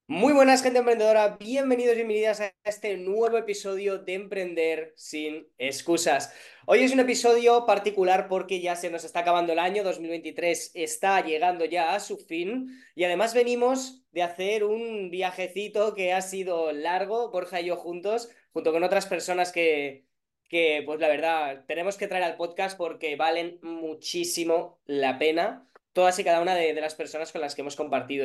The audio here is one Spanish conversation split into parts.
Muy buenas, gente emprendedora. Bienvenidos y bienvenidas a este nuevo episodio de Emprender sin excusas. Hoy es un episodio particular porque ya se nos está acabando el año, 2023 está llegando ya a su fin y además venimos de hacer un viajecito que ha sido largo, Borja y yo juntos, junto con otras personas que pues la verdad, tenemos que traer al podcast porque valen muchísimo la pena, todas y cada una de las personas con las que hemos compartido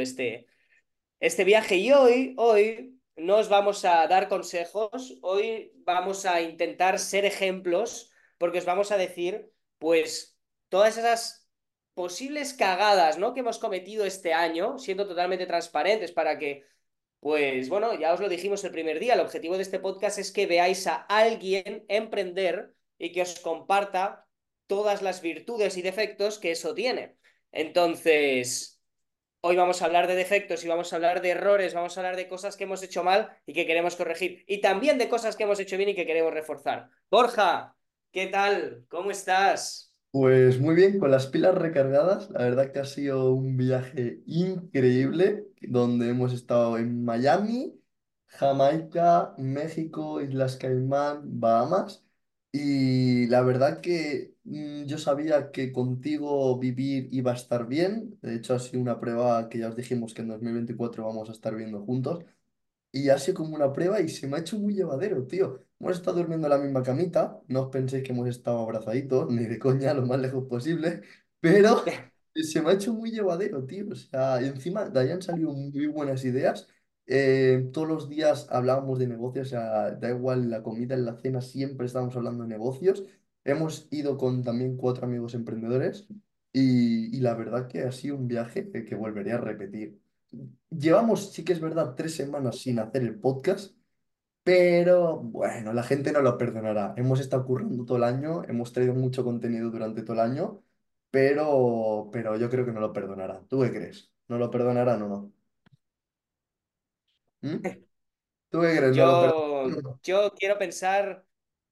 este viaje. Y hoy no os vamos a dar consejos, hoy vamos a intentar ser ejemplos, porque os vamos a decir, pues, todas esas posibles cagadas, ¿no?, que hemos cometido este año, siendo totalmente transparentes para que, pues, bueno, ya os lo dijimos el primer día, el objetivo de este podcast es que veáis a alguien emprender y que os comparta todas las virtudes y defectos que eso tiene. Entonces... Hoy vamos a hablar de defectos y vamos a hablar de errores, vamos a hablar de cosas que hemos hecho mal y que queremos corregir. Y también de cosas que hemos hecho bien y que queremos reforzar. Borja, ¿qué tal? ¿Cómo estás? Pues muy bien, con las pilas recargadas, la verdad que ha sido un viaje increíble, donde hemos estado en Miami, Jamaica, México, Islas Caimán, Bahamas, y la verdad que yo sabía que contigo vivir iba a estar bien. De hecho ha sido una prueba que ya os dijimos que en 2024 vamos a estar viendo juntos. Y ha sido como una prueba y se me ha hecho muy llevadero, tío. Hemos estado durmiendo en la misma camita, no os penséis que hemos estado abrazaditos, ni de coña, lo más lejos posible, pero se me ha hecho muy llevadero, tío. O sea, y encima de ahí han salido muy buenas ideas. Todos los días hablábamos de negocios, o sea, da igual en la comida, en la cena, siempre estábamos hablando de negocios. Hemos ido con también cuatro amigos emprendedores y la verdad que ha sido un viaje que volvería a repetir. Llevamos, sí que es verdad, 3 semanas sin hacer el podcast, pero bueno, la gente no lo perdonará. Hemos estado currando todo el año, hemos traído mucho contenido durante todo el año, pero yo creo que no lo perdonarán. ¿Tú qué crees? ¿No lo perdonarán o no? ¿Mm? ¿Tú qué crees? ¿No lo Yo, perdonarán? yo quiero pensar,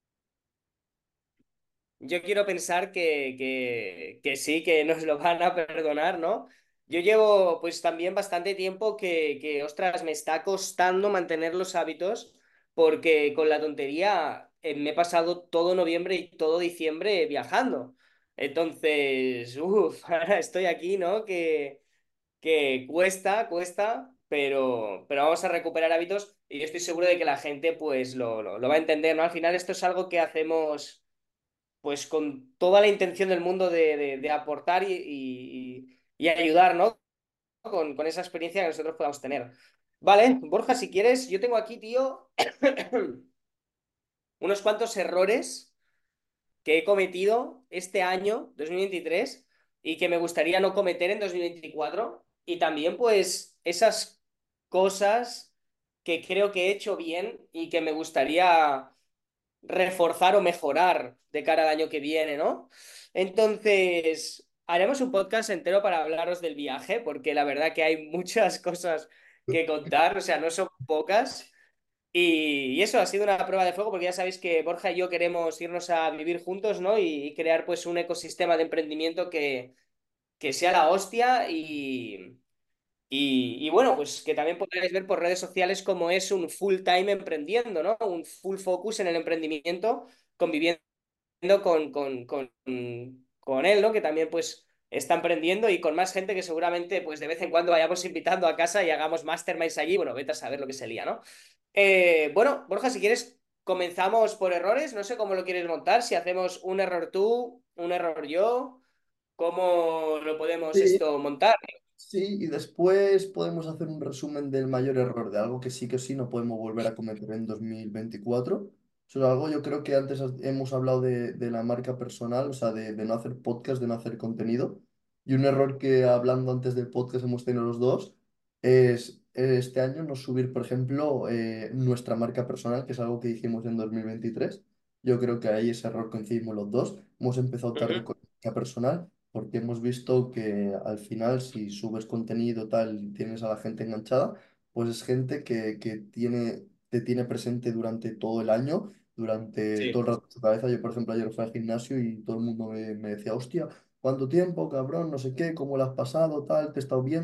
yo quiero pensar que sí, que nos lo van a perdonar, ¿no? Yo llevo pues también bastante tiempo ostras, me está costando mantener los hábitos porque con la tontería me he pasado todo noviembre y todo diciembre viajando. Entonces, uff, ahora estoy aquí, ¿no? Que cuesta, pero vamos a recuperar hábitos y yo estoy seguro de que la gente pues lo va a entender, ¿no? Al final esto es algo que hacemos pues con toda la intención del mundo de aportar y ayudar, ¿no? Con esa experiencia que nosotros podamos tener. Vale, Borja, si quieres, yo tengo aquí, tío, unos cuantos errores que he cometido este año, 2023, y que me gustaría no cometer en 2024. Y también, pues, esas cosas que creo que he hecho bien y que me gustaría reforzar o mejorar de cara al año que viene, ¿no? Entonces, haremos un podcast entero para hablaros del viaje, porque la verdad que hay muchas cosas que contar, o sea, no son pocas. Y eso ha sido una prueba de fuego, porque ya sabéis que Borja y yo queremos irnos a vivir juntos, ¿no? Y crear pues un ecosistema de emprendimiento que sea la hostia y bueno, pues que también podréis ver por redes sociales cómo es un full time emprendiendo, ¿no? Un full focus en el emprendimiento, conviviendo con él, ¿no? Que también pues está emprendiendo y con más gente que seguramente pues de vez en cuando vayamos invitando a casa y hagamos masterminds allí. Bueno, vete a saber lo que se lía, ¿no? Bueno, Borja, si quieres, comenzamos por errores. No sé cómo lo quieres montar. Si hacemos un error tú, un error yo, ¿cómo lo podemos Sí, esto montar? sí, y después podemos hacer un resumen del mayor error, de algo que sí que sí no podemos volver a cometer en 2024. Eso es algo, yo creo que antes hemos hablado de la marca personal, o sea, de no hacer podcast, de no hacer contenido. Y un error que hablando antes del podcast hemos tenido los dos es este año no subir, por ejemplo, nuestra marca personal, que es algo que hicimos en 2023. Yo creo que ahí ese error coincidimos los dos. Hemos empezado tarde Ujú. con la marca personal porque hemos visto que al final si subes contenido tal y tienes a la gente enganchada, pues es gente que te tiene presente durante todo el año, durante todo Sí. el rato de su cabeza. Yo, por ejemplo, ayer fui al gimnasio y todo el mundo me decía, hostia, ¿cuánto tiempo, cabrón? No sé qué, ¿cómo lo has pasado? Tal, te he estado viendo.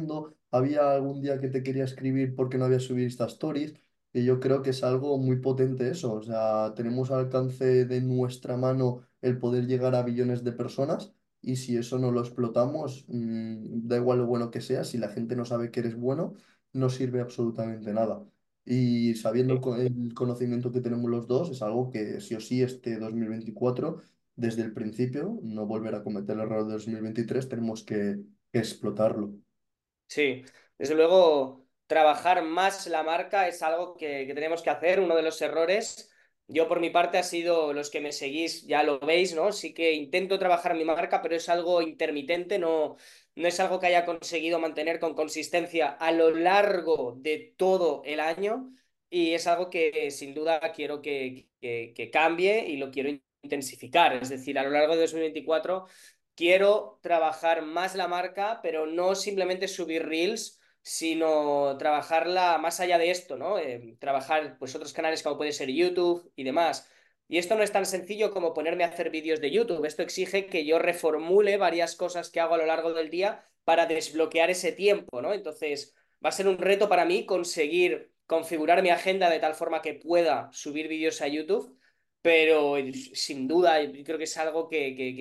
había algún día que te quería escribir porque no había subido estas stories. Y yo creo que es algo muy potente eso. O sea, tenemos al alcance de nuestra mano el poder llegar a billones de personas. Y si eso no lo explotamos, da igual lo bueno que sea, si la gente no sabe que eres bueno, no sirve absolutamente nada. Y sabiendo Sí. el conocimiento que tenemos los dos, es algo que sí o sí este 2024 desde el principio, no volver a cometer el error de 2023, tenemos que explotarlo. Sí, desde luego, trabajar más la marca es algo que tenemos que hacer. Uno de los errores, yo por mi parte ha sido, los que me seguís ya lo veis, ¿no? Sí que intento trabajar mi marca, pero es algo intermitente, no es algo que haya conseguido mantener con consistencia a lo largo de todo el año y es algo que sin duda quiero que cambie y lo quiero intensificar. Es decir, a lo largo de 2024 quiero trabajar más la marca, pero no simplemente subir reels, sino trabajarla más allá de esto, ¿no? Trabajar pues otros canales como puede ser YouTube y demás. Y esto no es tan sencillo como ponerme a hacer vídeos de YouTube. Esto exige que yo reformule varias cosas que hago a lo largo del día para desbloquear ese tiempo, ¿no? Entonces, va a ser un reto para mí conseguir configurar mi agenda de tal forma que pueda subir vídeos a YouTube, pero sin duda yo creo que es algo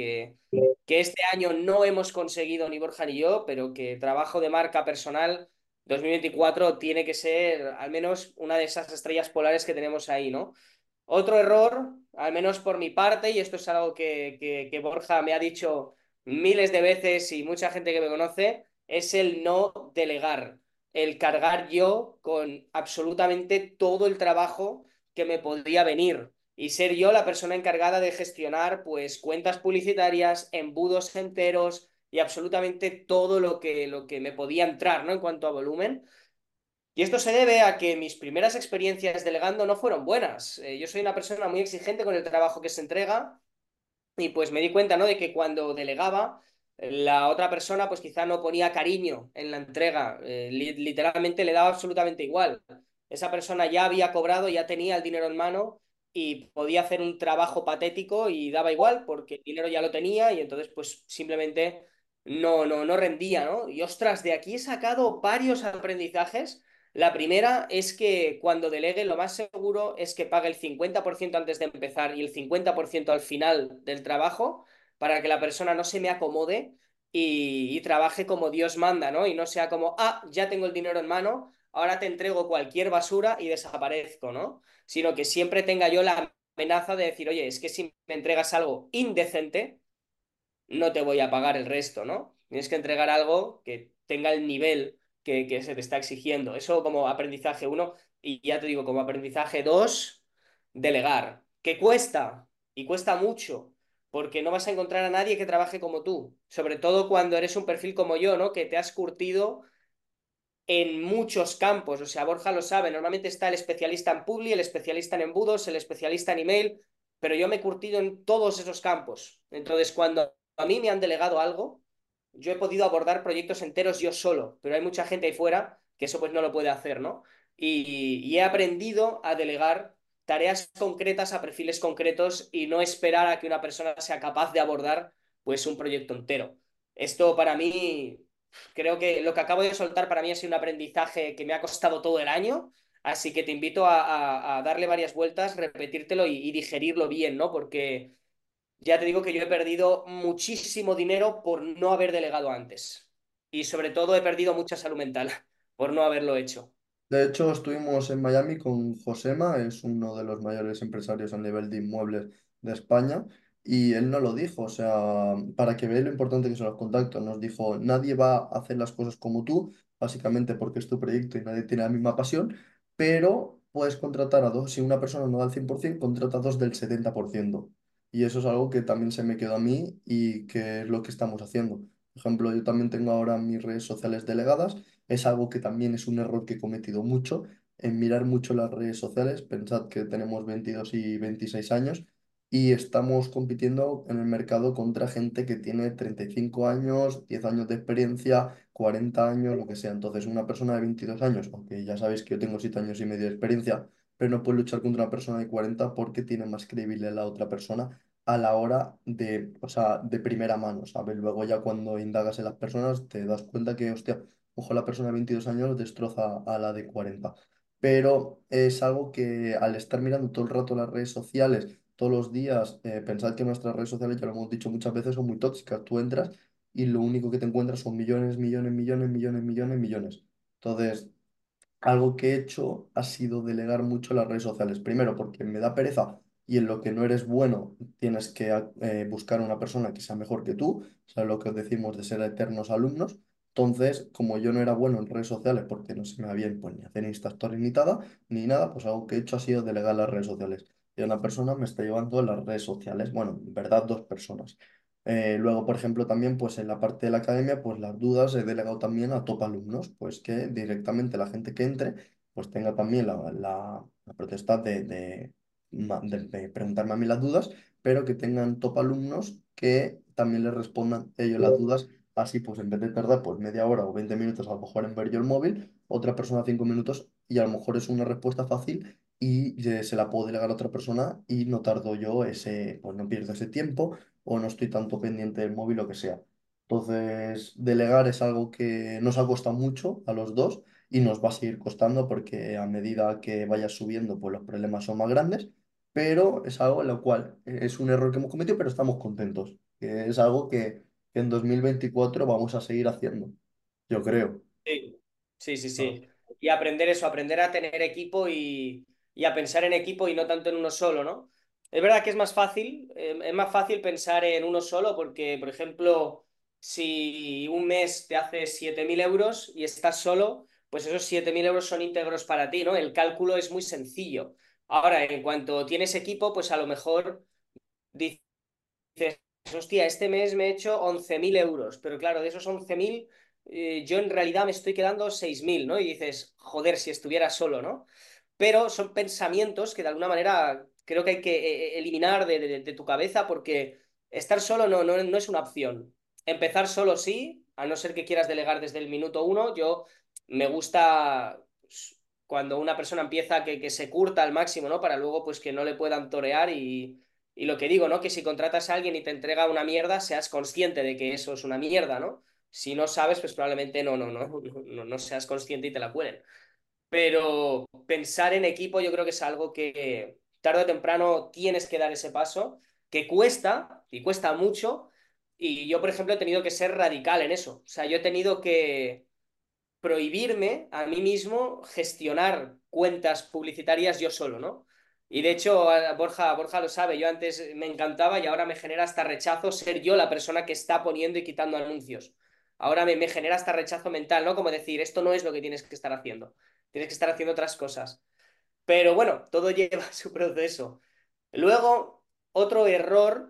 que este año no hemos conseguido ni Borja ni yo, pero que trabajo de marca personal 2024 tiene que ser al menos una de esas estrellas polares que tenemos ahí, ¿no? Otro error, al menos por mi parte, y esto es algo que Borja me ha dicho miles de veces y mucha gente que me conoce, es el no delegar, el cargar yo con absolutamente todo el trabajo que me podría venir y ser yo la persona encargada de gestionar pues cuentas publicitarias, embudos enteros y absolutamente todo lo que me podía entrar, ¿no? En cuanto a volumen. Y esto se debe a que mis primeras experiencias delegando no fueron buenas. Yo soy una persona muy exigente con el trabajo que se entrega y pues me di cuenta, ¿no? De que cuando delegaba, la otra persona pues quizá no ponía cariño en la entrega, literalmente le daba absolutamente igual. Esa persona ya había cobrado, ya tenía el dinero en mano y podía hacer un trabajo patético y daba igual porque el dinero ya lo tenía y entonces pues simplemente no rendía, ¿no? Y ostras, de aquí he sacado varios aprendizajes. La primera es que cuando delegue lo más seguro es que pague el 50% antes de empezar y el 50% al final del trabajo para que la persona no se me acomode y trabaje como Dios manda, ¿no? Y no sea como, ah, ya tengo el dinero en mano, ahora te entrego cualquier basura y desaparezco, ¿no? Sino que siempre tenga yo la amenaza de decir, oye, es que si me entregas algo indecente, no te voy a pagar el resto, ¿no? Tienes que entregar algo que tenga el nivel que se te está exigiendo. Eso como aprendizaje uno. Y ya te digo, como aprendizaje dos, delegar. ¿Qué cuesta? Y cuesta mucho, porque no vas a encontrar a nadie que trabaje como tú. Sobre todo cuando eres un perfil como yo, ¿no? Que te has curtido en muchos campos. O sea, Borja lo sabe, normalmente está el especialista en Publi, el especialista en embudos, el especialista en email, pero yo me he curtido en todos esos campos. Entonces, cuando a mí me han delegado algo, yo he podido abordar proyectos enteros yo solo, pero hay mucha gente ahí fuera que eso pues no lo puede hacer, ¿no? Y he aprendido a delegar tareas concretas a perfiles concretos y no esperar a que una persona sea capaz de abordar pues un proyecto entero. Esto para mí creo que lo que acabo de soltar para mí ha sido un aprendizaje que me ha costado todo el año, así que te invito a darle varias vueltas, repetírtelo y digerirlo bien, ¿no? Porque ya te digo que yo he perdido muchísimo dinero por no haber delegado antes. Y sobre todo he perdido mucha salud mental por no haberlo hecho. De hecho, estuvimos en Miami con Josema, es uno de los mayores empresarios a nivel de inmuebles de España, y él nos lo dijo, o sea, para que veáis lo importante que son los contactos, nos dijo, nadie va a hacer las cosas como tú, básicamente porque es tu proyecto y nadie tiene la misma pasión, pero puedes contratar a dos, si una persona no da el 100%, contrata a dos del 70%. Y eso es algo que también se me quedó a mí y que es lo que estamos haciendo. Por ejemplo, yo también tengo ahora mis redes sociales delegadas, es algo que también es un error que he cometido mucho, en mirar mucho las redes sociales. Pensad que tenemos 22 y 26 años y estamos compitiendo en el mercado contra gente que tiene 35 años, 10 años de experiencia, 40 años, lo que sea. Entonces, una persona de 22 años, aunque ya sabéis que yo tengo 7 años y medio de experiencia, pero no puedo luchar contra una persona de 40 porque tiene más credibilidad la otra persona a la hora de, o sea, de primera mano, ¿sabes? Luego ya cuando indagas en las personas te das cuenta que, hostia, ojo, la persona de 22 años destroza a la de 40. Pero es algo que al estar mirando todo el rato las redes sociales, todos los días, pensad que nuestras redes sociales, ya lo hemos dicho muchas veces, son muy tóxicas. Tú entras y lo único que te encuentras son millones, millones, millones, millones, millones, millones. Entonces, algo que he hecho ha sido delegar mucho las redes sociales. Primero, porque me da pereza y en lo que no eres bueno tienes que buscar una persona que sea mejor que tú, ¿sabes lo que os decimos de ser eternos alumnos? Entonces, como yo no era bueno en redes sociales porque no se me da bien pues, ni hacer Insta Stories ni nada, pues algo que he hecho ha sido delegar las redes sociales. Y una persona me está llevando las redes sociales, bueno, en verdad dos personas. Luego, por ejemplo, también pues en la parte de la academia, pues las dudas he delegado también a top alumnos, pues que directamente la gente que entre, pues tenga también la potestad de preguntarme a mí las dudas, pero que tengan top alumnos que también les respondan ellos las dudas. Así, pues en vez de tardar pues media hora o 20 minutos a lo mejor en ver yo el móvil, otra persona 5 minutos y a lo mejor es una respuesta fácil y se la puedo delegar a otra persona y no tardo yo ese, pues no pierdo ese tiempo o no estoy tanto pendiente del móvil o que sea. Entonces, delegar es algo que nos ha costado mucho a los dos y nos va a seguir costando porque a medida que vaya subiendo, pues los problemas son más grandes, pero es algo en lo cual es un error que hemos cometido, pero estamos contentos, que es algo que en 2024 vamos a seguir haciendo, yo creo. Sí, sí, sí, ¿Sabes? sí. Y aprender eso, aprender a tener equipo y a pensar en equipo y no tanto en uno solo, ¿no? Es verdad que es más fácil pensar en uno solo porque, por ejemplo, si un mes te hace 7.000 euros y estás solo, pues esos 7.000 euros son íntegros para ti, ¿no? El cálculo es muy sencillo. Ahora, en cuanto tienes equipo, pues a lo mejor dices, hostia, este mes me he hecho 11.000 euros, pero claro, de esos 11.000, yo en realidad me estoy quedando 6.000, ¿no? Y dices, joder, si estuviera solo, ¿no? Pero son pensamientos que de alguna manera creo que hay que eliminar de tu cabeza porque estar solo no es una opción. Empezar solo sí, a no ser que quieras delegar desde el minuto uno. Yo me gusta pues, cuando una persona empieza que se curta al máximo, ¿no? Para luego pues que no le puedan torear y lo que digo, ¿no? Que si contratas a alguien y te entrega una mierda, seas consciente de que eso es una mierda, ¿no? Si no sabes, pues probablemente no seas consciente y te la cuelen. Pero pensar en equipo yo creo que es algo que tarde o temprano tienes que dar ese paso, que cuesta, y cuesta mucho, y yo, por ejemplo, he tenido que ser radical en eso. O sea, yo he tenido que prohibirme a mí mismo gestionar cuentas publicitarias yo solo, ¿no? Y de hecho, Borja lo sabe, yo antes me encantaba y ahora me genera hasta rechazo ser yo la persona que está poniendo y quitando anuncios. Ahora me genera hasta rechazo mental, ¿no? Como decir, esto no es lo que tienes que estar haciendo, tienes que estar haciendo otras cosas. Pero bueno, todo lleva su proceso. Luego, otro error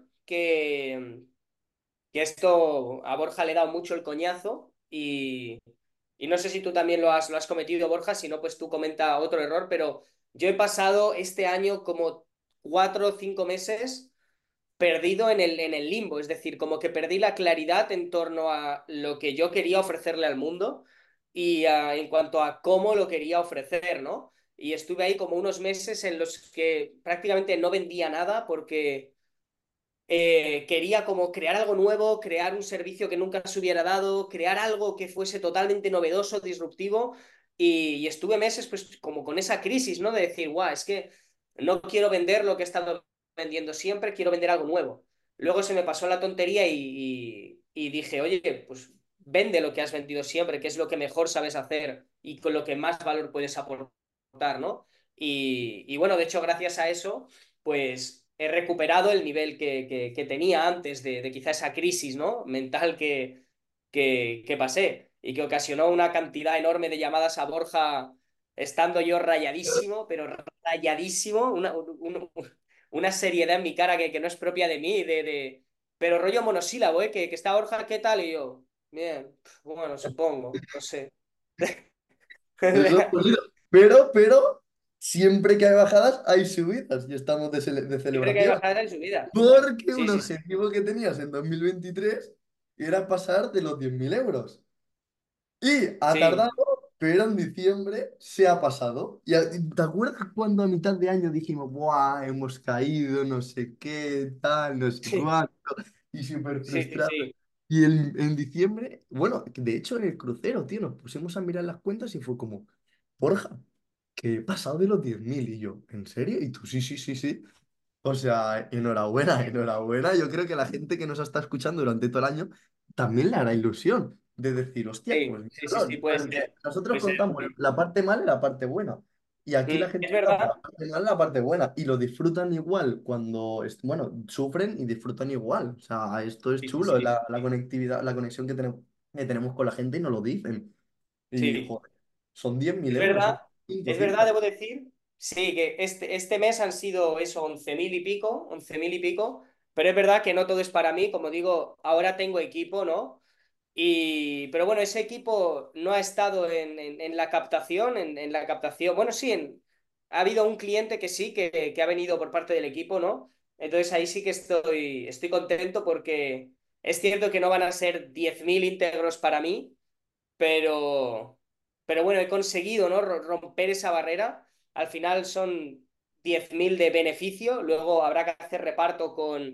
que esto a Borja le he dado mucho el coñazo y no sé si tú también lo has cometido, Borja, si no, pues tú comenta otro error, pero yo he pasado este año como 4 o 5 meses perdido en el limbo, es decir, como que perdí la claridad en torno a lo que yo quería ofrecerle al mundo y en cuanto a cómo lo quería ofrecer, ¿no? Y estuve ahí como unos meses en los que prácticamente no vendía nada porque quería como crear algo nuevo, crear un servicio que nunca se hubiera dado, crear algo que fuese totalmente novedoso, disruptivo, y estuve meses pues como con esa crisis, ¿no? De decir, guau, es que no quiero vender lo que he estado vendiendo siempre, quiero vender algo nuevo. Luego se me pasó la tontería y dije, oye, pues vende lo que has vendido siempre, que es lo que mejor sabes hacer y con lo que más valor puedes aportar, ¿no? Y bueno, de hecho, gracias a eso pues he recuperado el nivel que tenía antes de quizá esa crisis, ¿no? Mental que pasé y que ocasionó una cantidad enorme de llamadas a Borja estando yo rayadísimo, pero rayadísimo, una seriedad en mi cara que no es propia de mí, pero rollo monosílabo, ¿eh? Que está Borja, ¿qué tal? Y yo, bien, bueno, supongo, no sé. Eso es jodido. Pero, siempre que hay bajadas, hay subidas y estamos de Siempre que hay celebración. bajadas en su vida. Porque Sí, un sí, sí. objetivo que tenías en 2023 era pasar de los 10.000 euros. Y ha tardado, Sí, pero en diciembre se ha pasado. ¿Te acuerdas cuando a mitad de año dijimos, ¡buah! Hemos caído, no sé qué, tal, no sé sí, cuánto, y súper sí, sí, frustrado? sí. Y en diciembre, bueno, de hecho en el crucero, tío, nos pusimos a mirar las cuentas y fue como, Borja, que he pasado de los 10.000 y yo, ¿en serio? Y tú, sí, sí, sí, sí. O sea, enhorabuena, enhorabuena. Yo creo que la gente que nos está escuchando durante todo el año también le hará ilusión de decir, hostia, Sí, pues sí, sí, sí, míralo, puede ser. nosotros Puede ser. contamos la parte mala y la parte buena. Y aquí la gente Es cuenta verdad. la parte mala y la parte buena. Y lo disfrutan igual cuando, bueno, sufren y disfrutan igual. O sea, esto es Sí, sí, chulo, sí. la conectividad, la conexión que tenemos con la gente y nos lo dicen. Y, Sí. joder, son 10.000 Es euros, son verdad, 5 es verdad, 5. debo decir, sí, que este mes han sido eso, 11.000 y pico, 11.000 y pico, pero es verdad que no todo es para mí, como digo, ahora tengo equipo, ¿no? Pero bueno, ese equipo no ha estado en la captación, en la captación, bueno, sí, ha habido un cliente que sí, que ha venido por parte del equipo, ¿no? Entonces ahí sí que estoy contento porque es cierto que no van a ser 10.000 íntegros para mí, pero, pero bueno, he conseguido, ¿no? Romper esa barrera. Al final son 10.000 de beneficio, luego habrá que hacer reparto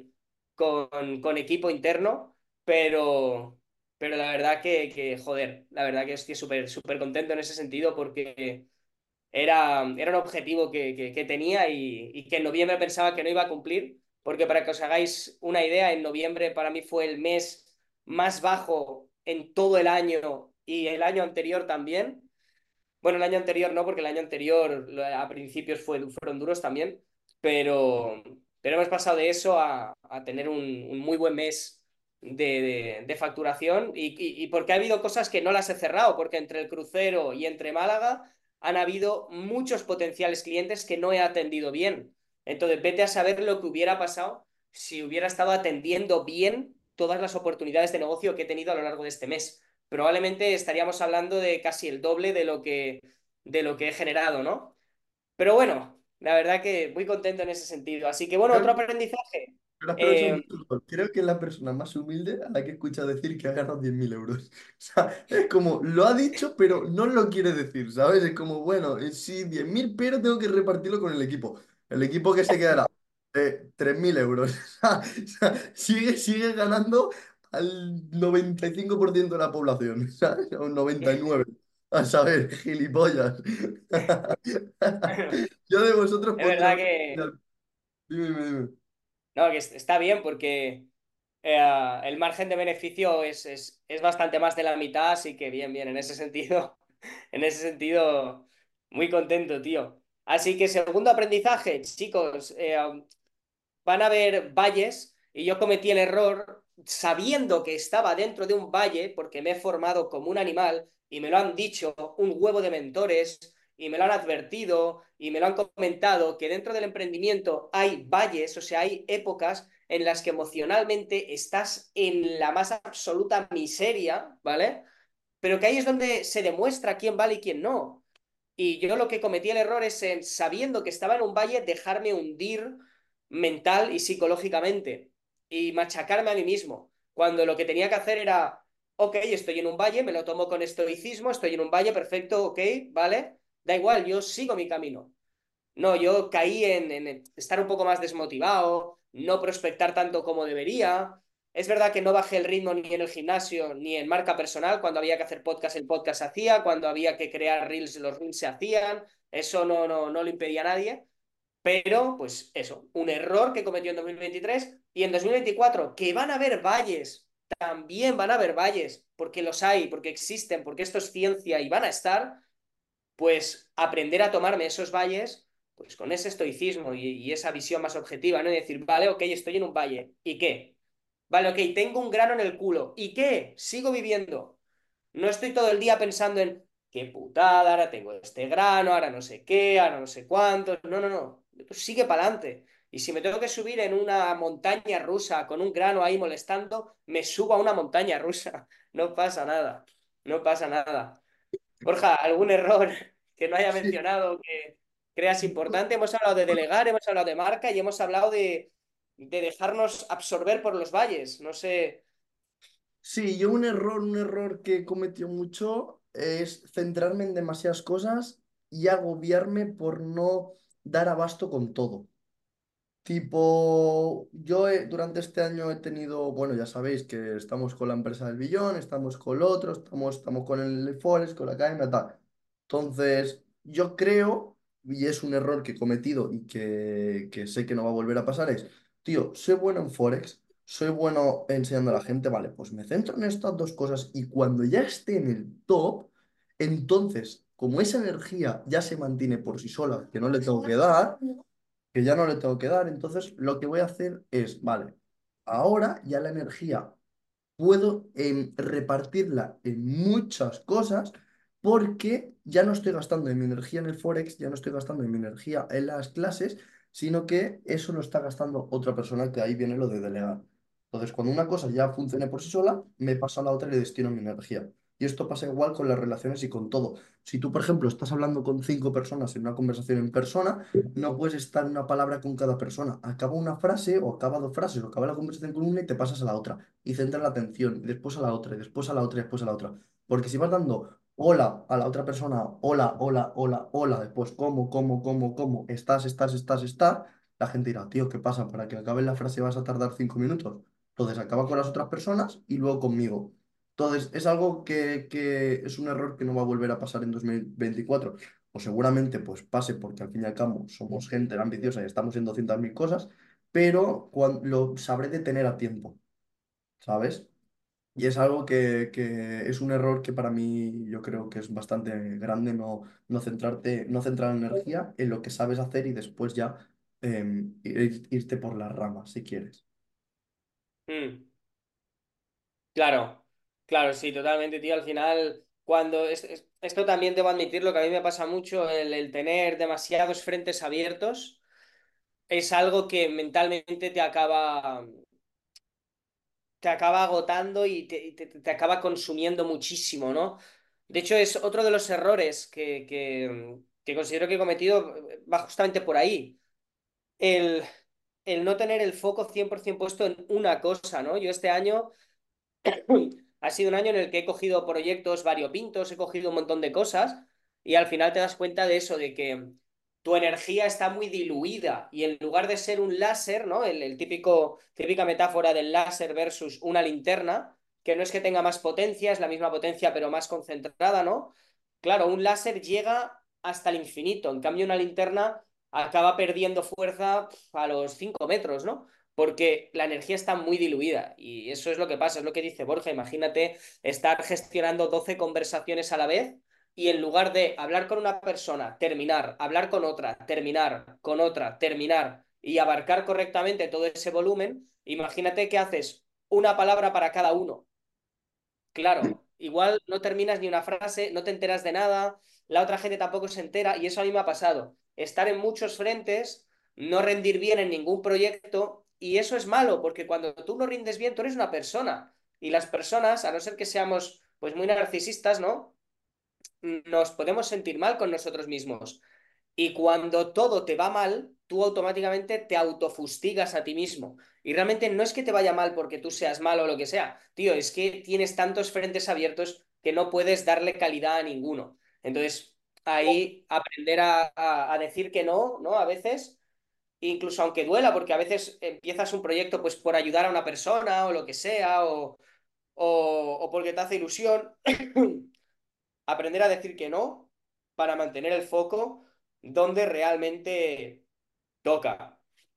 con equipo interno, pero, pero la verdad joder, la verdad que estoy súper súper contento en ese sentido porque era un objetivo que tenía y que en noviembre pensaba que no iba a cumplir, porque para que os hagáis una idea, en noviembre para mí fue el mes más bajo en todo el año y el año anterior también. Bueno, el año anterior no, porque el año anterior a principios fueron duros también, pero, pero hemos pasado de eso a tener un muy buen mes de facturación y porque ha habido cosas que no las he cerrado, porque entre el crucero y entre Málaga han habido muchos potenciales clientes que no he atendido bien. Entonces, vete a saber lo que hubiera pasado si hubiera estado atendiendo bien todas las oportunidades de negocio que he tenido a lo largo de este mes. Probablemente estaríamos hablando de casi el doble de lo que he generado, ¿no? Pero bueno, la verdad que muy contento en ese sentido. Así que bueno, otro aprendizaje. Pero espera un Eh, segundo. Creo que es la persona más humilde a la que he escuchado decir que ha ganado 10.000 euros. O sea, es como, lo ha dicho, pero no lo quiere decir, ¿sabes? Es como, bueno, sí, 10.000, pero tengo que repartirlo con el equipo. El equipo que se quedará, 3.000 euros. O sea, sigue ganando al 95% de la población, ¿sabes? O un 99%. A saber, gilipollas. Yo de vosotros es pondría... verdad que, Dime, dime, dime. no, que está bien porque el margen de beneficio es bastante más de la mitad, así que bien, bien, en ese sentido, en ese sentido, muy contento, tío. Así que segundo aprendizaje, chicos, van a haber valles y yo cometí el error sabiendo que estaba dentro de un valle porque me he formado como un animal y me lo han dicho un huevo de mentores y me lo han advertido y me lo han comentado que dentro del emprendimiento hay valles, o sea, hay épocas en las que emocionalmente estás en la más absoluta miseria, ¿vale? Pero que ahí es donde se demuestra quién vale y quién no. Y yo lo que cometí el error es en, sabiendo que estaba en un valle, dejarme hundir mental y psicológicamente y machacarme a mí mismo, cuando lo que tenía que hacer era, ok, estoy en un valle, me lo tomo con estoicismo, estoy en un valle, perfecto, ok, vale, da igual, yo sigo mi camino. No, yo caí en estar un poco más desmotivado, no prospectar tanto como debería. Es verdad que no bajé el ritmo ni en el gimnasio ni en marca personal. Cuando había que hacer podcast, el podcast se hacía. Cuando había que crear reels, los reels se hacían. Eso no lo impedía a nadie. Pero, pues eso, un error que cometió en 2023 y en 2024, que van a haber valles, también van a haber valles, porque los hay, porque existen, porque esto es ciencia y van a estar, pues aprender a tomarme esos valles pues con ese estoicismo y esa visión más objetiva, ¿no? Y decir, vale, ok, estoy en un valle, ¿y qué? Vale, ok, tengo un grano en el culo, ¿y qué? Sigo viviendo. No estoy todo el día pensando en qué putada, ahora tengo este grano, ahora no sé qué, ahora no sé cuántos. No, no, no. Pues sigue para adelante. Y si me tengo que subir en una montaña rusa con un grano ahí molestando, me subo a una montaña rusa. No pasa nada. No pasa nada. Borja, ¿algún error que no haya Sí. mencionado que creas importante? Hemos hablado de delegar, hemos hablado de marca y hemos hablado de dejarnos absorber por los valles. No sé. Sí, yo un error que he cometido mucho es centrarme en demasiadas cosas y agobiarme por no dar abasto con todo. Tipo, durante este año he tenido, bueno, ya sabéis que estamos con la empresa del billón, estamos con el otro, estamos con el Forex, con la academia, tal. Entonces, yo creo, y es un error que he cometido y que sé que no va a volver a pasar, es, tío, soy bueno en Forex, soy bueno enseñando a la gente, vale, pues me centro en estas dos cosas y cuando ya esté en el top, entonces, como esa energía ya se mantiene por sí sola, que no le tengo que dar, que ya no le tengo que dar. Entonces, lo que voy a hacer es, vale, ahora ya la energía puedo repartirla en muchas cosas porque ya no estoy gastando en mi energía en el Forex, ya no estoy gastando en mi energía en las clases, sino que eso lo está gastando otra persona, que ahí viene lo de delegar. Entonces, cuando una cosa ya funcione por sí sola, me paso a la otra y le destino mi energía. Y esto pasa igual con las relaciones y con todo. Si tú, por ejemplo, estás hablando con 5 personas en una conversación en persona, no puedes estar una palabra con cada persona. Acaba una frase o acaba dos frases o acaba la conversación con una y te pasas a la otra y centra la atención, y después a la otra, y después a la otra, y después a la otra. Porque si vas dando hola a la otra persona, hola, hola, hola, hola, después cómo, estás, la gente dirá, tío, ¿qué pasa? Para que acabe la frase vas a tardar 5 minutos. Entonces acaba con las otras personas y luego conmigo. Entonces es algo que es un error que no va a volver a pasar en 2024. O seguramente pues pase porque al fin y al cabo somos gente ambiciosa y estamos en 200.000 cosas, pero lo sabré detener a tiempo. ¿Sabes? Y es algo que es un error que para mí yo creo que es bastante grande no centrar la energía en lo que sabes hacer y después ya irte por las ramas, si quieres. Mm, claro, claro, sí, totalmente, tío. Al final, cuando esto también debo admitirlo, que a mí me pasa mucho, el tener demasiados frentes abiertos es algo que mentalmente te acaba agotando y te acaba consumiendo muchísimo, ¿no? De hecho, es otro de los errores que considero que he cometido, va justamente por ahí. El, el no tener el foco 100% puesto en una cosa, ¿no? Yo este año ha sido un año en el que he cogido proyectos variopintos, he cogido un montón de cosas y al final te das cuenta de eso, de que tu energía está muy diluida y en lugar de ser un láser, ¿no? El típica metáfora del láser versus una linterna, que no es que tenga más potencia, es la misma potencia pero más concentrada, ¿no? Claro, un láser llega hasta el infinito, en cambio una linterna acaba perdiendo fuerza a los 5 metros, ¿no? Porque la energía está muy diluida y eso es lo que pasa, es lo que dice Borja. Imagínate estar gestionando 12 conversaciones a la vez y en lugar de hablar con una persona, terminar, hablar con otra, terminar, con otra, terminar y abarcar correctamente todo ese volumen, imagínate que haces una palabra para cada uno. Claro, igual no terminas ni una frase, no te enteras de nada, la otra gente tampoco se entera y eso a mí me ha pasado. Estar en muchos frentes, no rendir bien en ningún proyecto y eso es malo porque cuando tú no rindes bien, tú eres una persona y las personas, a no ser que seamos pues muy narcisistas, ¿no? Nos podemos sentir mal con nosotros mismos. Y cuando todo te va mal, tú automáticamente te autofustigas a ti mismo. Y realmente no es que te vaya mal porque tú seas malo o lo que sea, tío, es que tienes tantos frentes abiertos que no puedes darle calidad a ninguno. Entonces, ahí aprender a decir que no, ¿no? A veces, incluso aunque duela, porque a veces empiezas un proyecto pues por ayudar a una persona o lo que sea, o porque te hace ilusión. Aprender a decir que no para mantener el foco donde realmente toca.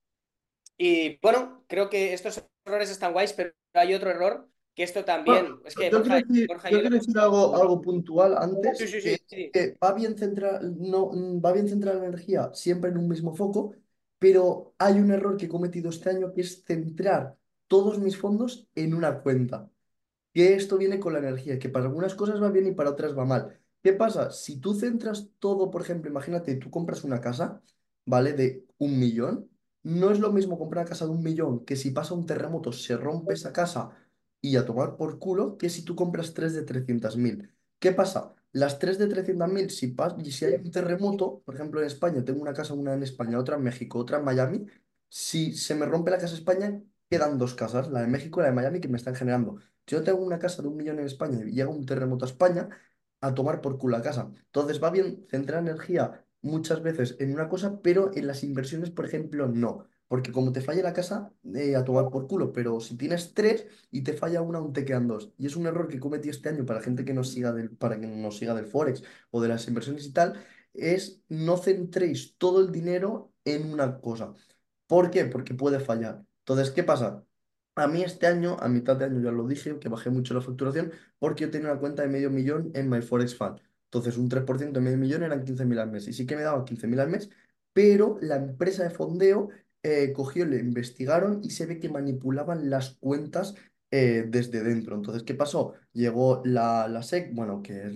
Y bueno, creo que estos errores están guays, pero hay otro error que esto Bueno, también. Es que yo quiero Borja, decir, Borja y yo yo lo quiero hemos decir hablado. algo puntual Sí, antes, sí, que sí, es sí. que va bien centrar, no, va bien centrar la energía siempre en un mismo foco, pero hay un error que he cometido este año que es centrar todos mis fondos en una cuenta. Que esto viene con la energía, que para algunas cosas va bien y para otras va mal. ¿Qué pasa? Si tú centras todo, por ejemplo, imagínate, tú compras una casa, ¿vale? De 1 millón. No es lo mismo comprar una casa de 1 millón que si pasa un terremoto se rompe esa casa y a tomar por culo, que si tú compras tres de 300.000. ¿Qué pasa? Las tres de 300.000, y si hay un terremoto, por ejemplo en España, tengo una casa, una en España, otra en México, otra en Miami, si se me rompe la casa en España, quedan dos casas, la de México y la de Miami, que me están generando. Si yo tengo una casa de 1 millón en España y llega un terremoto a España, a tomar por culo la casa. Entonces va bien centrar energía muchas veces en una cosa, pero en las inversiones, por ejemplo, no. porque como te falle la casa, a tomar por culo, pero si tienes tres y te falla una, aún te quedan dos. Y es un error que cometí este año para gente que nos siga para que nos siga del Forex o de las inversiones y tal, es no centréis todo el dinero en una cosa. ¿Por qué? Porque puede fallar. Entonces, ¿qué pasa? A mí este año, a mitad de año ya lo dije, que bajé mucho la facturación, porque yo tenía una cuenta de medio millón en MyForexFund. Entonces, un 3% de medio millón eran 15.000 al mes. Y sí que me daba 15.000 al mes, pero la empresa de fondeo cogió, le investigaron y se ve que manipulaban las cuentas desde dentro. Entonces, ¿qué pasó? Llegó la SEC, bueno, que es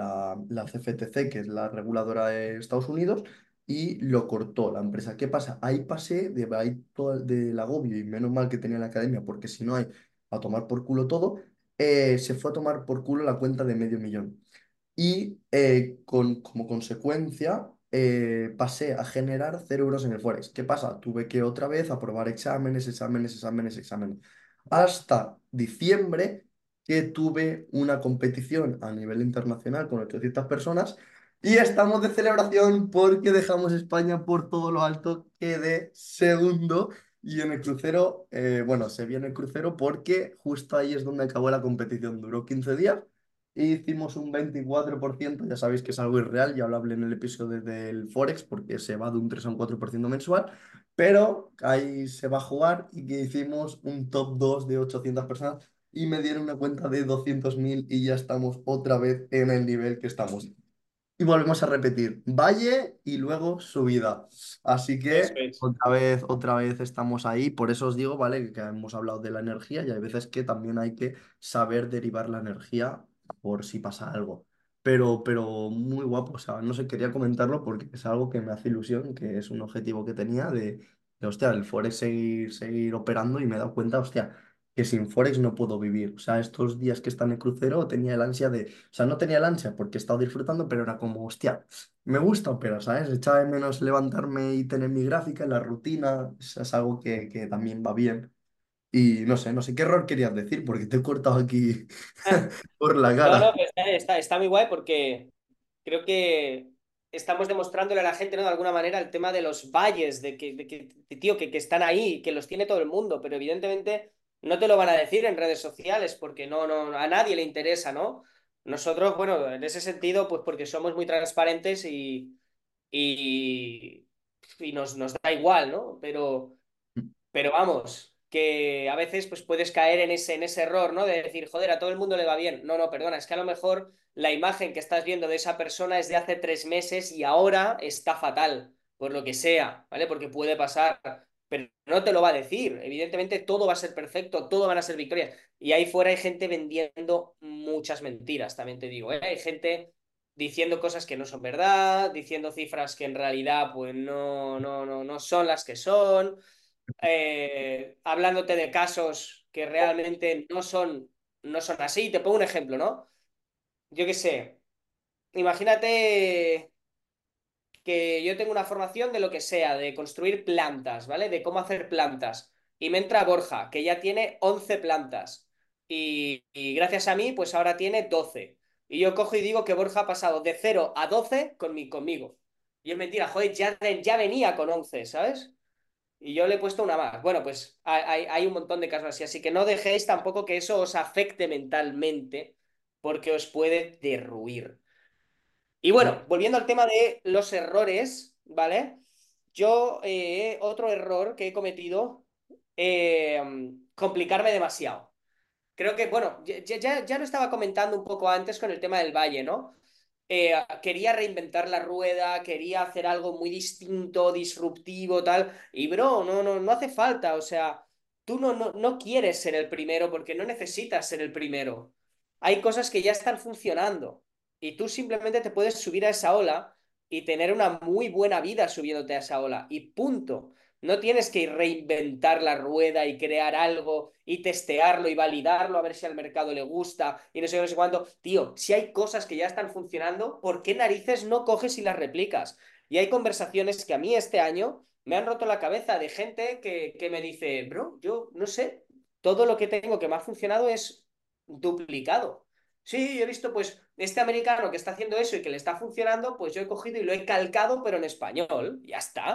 la CFTC, que es la reguladora de Estados Unidos, y lo cortó la empresa. ¿Qué pasa? Ahí pasé de ahí todo del agobio y menos mal que tenía la academia, porque si no hay a tomar por culo todo, se fue a tomar por culo la cuenta de medio millón. Y como consecuencia pasé a generar 0 euros en el Forex. ¿Qué pasa? Tuve que otra vez aprobar exámenes, exámenes, exámenes, exámenes. Hasta diciembre que tuve una competición a nivel internacional con 800 personas y estamos de celebración porque dejamos España por todo lo alto, quedé segundo. Y en el crucero, bueno, se vio en el crucero porque justo ahí es donde acabó la competición. Duró 15 días e hicimos un 24%. Ya sabéis que es algo irreal, ya lo hablé en el episodio del Forex, porque se va de un 3 a un 4% mensual, pero ahí se va a jugar y que hicimos un top 2 de 800 personas y me dieron una cuenta de 200.000 y ya estamos otra vez en el nivel que estamos. Y volvemos a repetir, valle y luego subida. Así Eso que es. otra vez estamos ahí. Por eso os digo, ¿vale? Que hemos hablado de la energía y hay veces que también hay que saber derivar la energía por si pasa algo. Pero muy guapo, o sea, no sé, quería comentarlo porque es algo que me hace ilusión, que es un objetivo que tenía hostia, el Forex seguir operando y me he dado cuenta, hostia, que sin Forex no puedo vivir. O sea, estos días que está en el crucero tenía el ansia de, o sea, no tenía el ansia porque he estado disfrutando, pero era como, hostia, me gusta operar, ¿sabes? Echaba de menos levantarme y tener mi gráfica, la rutina, es algo que también va bien. Y no sé qué error querías decir porque te he cortado aquí por la No, no, cara. pero está muy guay porque creo que estamos demostrándole a la gente, ¿no? De alguna manera el tema de los valles, tío, que están ahí, que los tiene todo el mundo, pero evidentemente no te lo van a decir en redes sociales porque a nadie le interesa, ¿no? Nosotros, bueno, en ese sentido, pues porque somos muy transparentes y, y nos da igual, ¿no? Pero vamos, que a veces pues puedes caer en ese error, ¿no? De decir, joder, a todo el mundo le va bien. No, no, perdona, es que a lo mejor la imagen que estás viendo de esa persona es de hace 3 meses y ahora está fatal, por lo que sea, ¿vale? Porque puede pasar, pero no te lo va a decir. Evidentemente todo va a ser perfecto, todo van a ser victorias. Y ahí fuera hay gente vendiendo muchas mentiras, también te digo, ¿eh? Hay gente diciendo cosas que no son verdad, diciendo cifras que en realidad pues no son las que son, hablándote de casos que realmente no son así. Te pongo un ejemplo, ¿no? Yo qué sé, imagínate que yo tengo una formación de lo que sea, de construir plantas, ¿vale? De cómo hacer plantas. Y me entra Borja, que ya tiene 11 plantas. Y gracias a mí, pues ahora tiene 12. Y yo cojo y digo que Borja ha pasado de 0 a 12 conmigo. Y es mentira, joder, ya venía con 11, ¿sabes? Y yo le he puesto una más. Bueno, pues hay un montón de casos así, que no dejéis tampoco que eso os afecte mentalmente, porque os puede derruir. Y bueno, volviendo al tema de los errores, ¿vale? Yo, otro error que he cometido, complicarme demasiado. Creo que, bueno, ya lo estaba comentando un poco antes con el tema del valle, ¿no? Quería reinventar la rueda, quería hacer algo muy distinto, disruptivo, tal. Y bro, no hace falta. O sea, tú no quieres ser el primero porque no necesitas ser el primero. Hay cosas que ya están funcionando y tú simplemente te puedes subir a esa ola y tener una muy buena vida subiéndote a esa ola. Y punto. No tienes que reinventar la rueda y crear algo y testearlo y validarlo a ver si al mercado le gusta y no sé, no sé cuánto. Tío, si hay cosas que ya están funcionando, ¿por qué narices no coges y las replicas? Y hay conversaciones que a mí este año me han roto la cabeza de gente que me dice, bro, yo no sé, todo lo que tengo que me ha funcionado es duplicado. Sí, yo he visto pues este americano que está haciendo eso y que le está funcionando, pues yo he cogido y lo he calcado, pero en español. Ya está.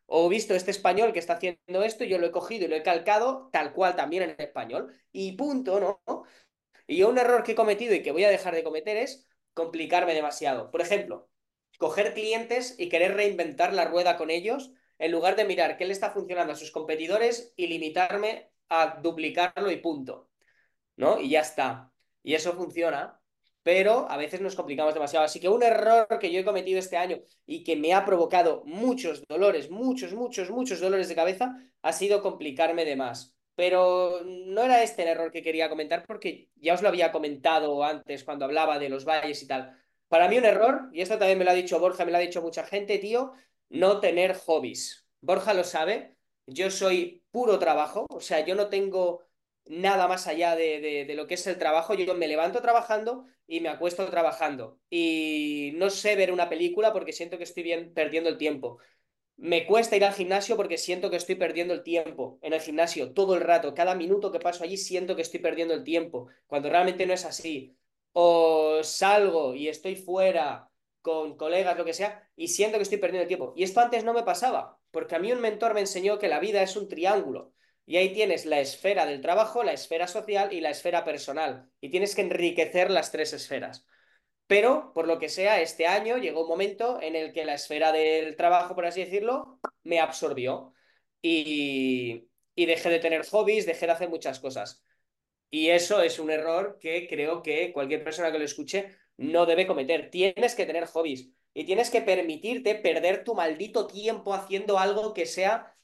O he visto este español que está haciendo esto, y yo lo he cogido y lo he calcado tal cual también en español. Y punto, ¿no? Y yo un error que he cometido y que voy a dejar de cometer es complicarme demasiado. Por ejemplo, coger clientes y querer reinventar la rueda con ellos en lugar de mirar qué le está funcionando a sus competidores y limitarme a duplicarlo y punto, ¿no? Y ya está. Y eso funciona, pero a veces nos complicamos demasiado. Así que un error que yo he cometido este año y que me ha provocado muchos dolores, muchos dolores de cabeza, ha sido complicarme de más. Pero no era este el error que quería comentar porque ya os lo había comentado antes cuando hablaba de los valles y tal. Para mí un error, y esto también me lo ha dicho Borja, me lo ha dicho mucha gente, tío, no tener hobbies. Borja lo sabe, yo soy puro trabajo, o sea, yo no tengo nada más allá de lo que es el trabajo. Yo me levanto trabajando y me acuesto trabajando. Y no sé ver una película porque siento que estoy bien perdiendo el tiempo. Me cuesta ir al gimnasio porque siento que estoy perdiendo el tiempo en el gimnasio todo el rato. Cada minuto que paso allí siento que estoy perdiendo el tiempo, cuando realmente no es así. O salgo y estoy fuera con colegas, lo que sea, y siento que estoy perdiendo el tiempo. Y esto antes no me pasaba, porque a mí un mentor me enseñó que la vida es un triángulo. Y ahí tienes la esfera del trabajo, la esfera social y la esfera personal. Y tienes que enriquecer las tres esferas. Pero, por lo que sea, este año llegó un momento en el que la esfera del trabajo, por así decirlo, me absorbió y dejé de tener hobbies, dejé de hacer muchas cosas. Y eso es un error que creo que cualquier persona que lo escuche no debe cometer. Tienes que tener hobbies y tienes que permitirte perder tu maldito tiempo haciendo algo que sea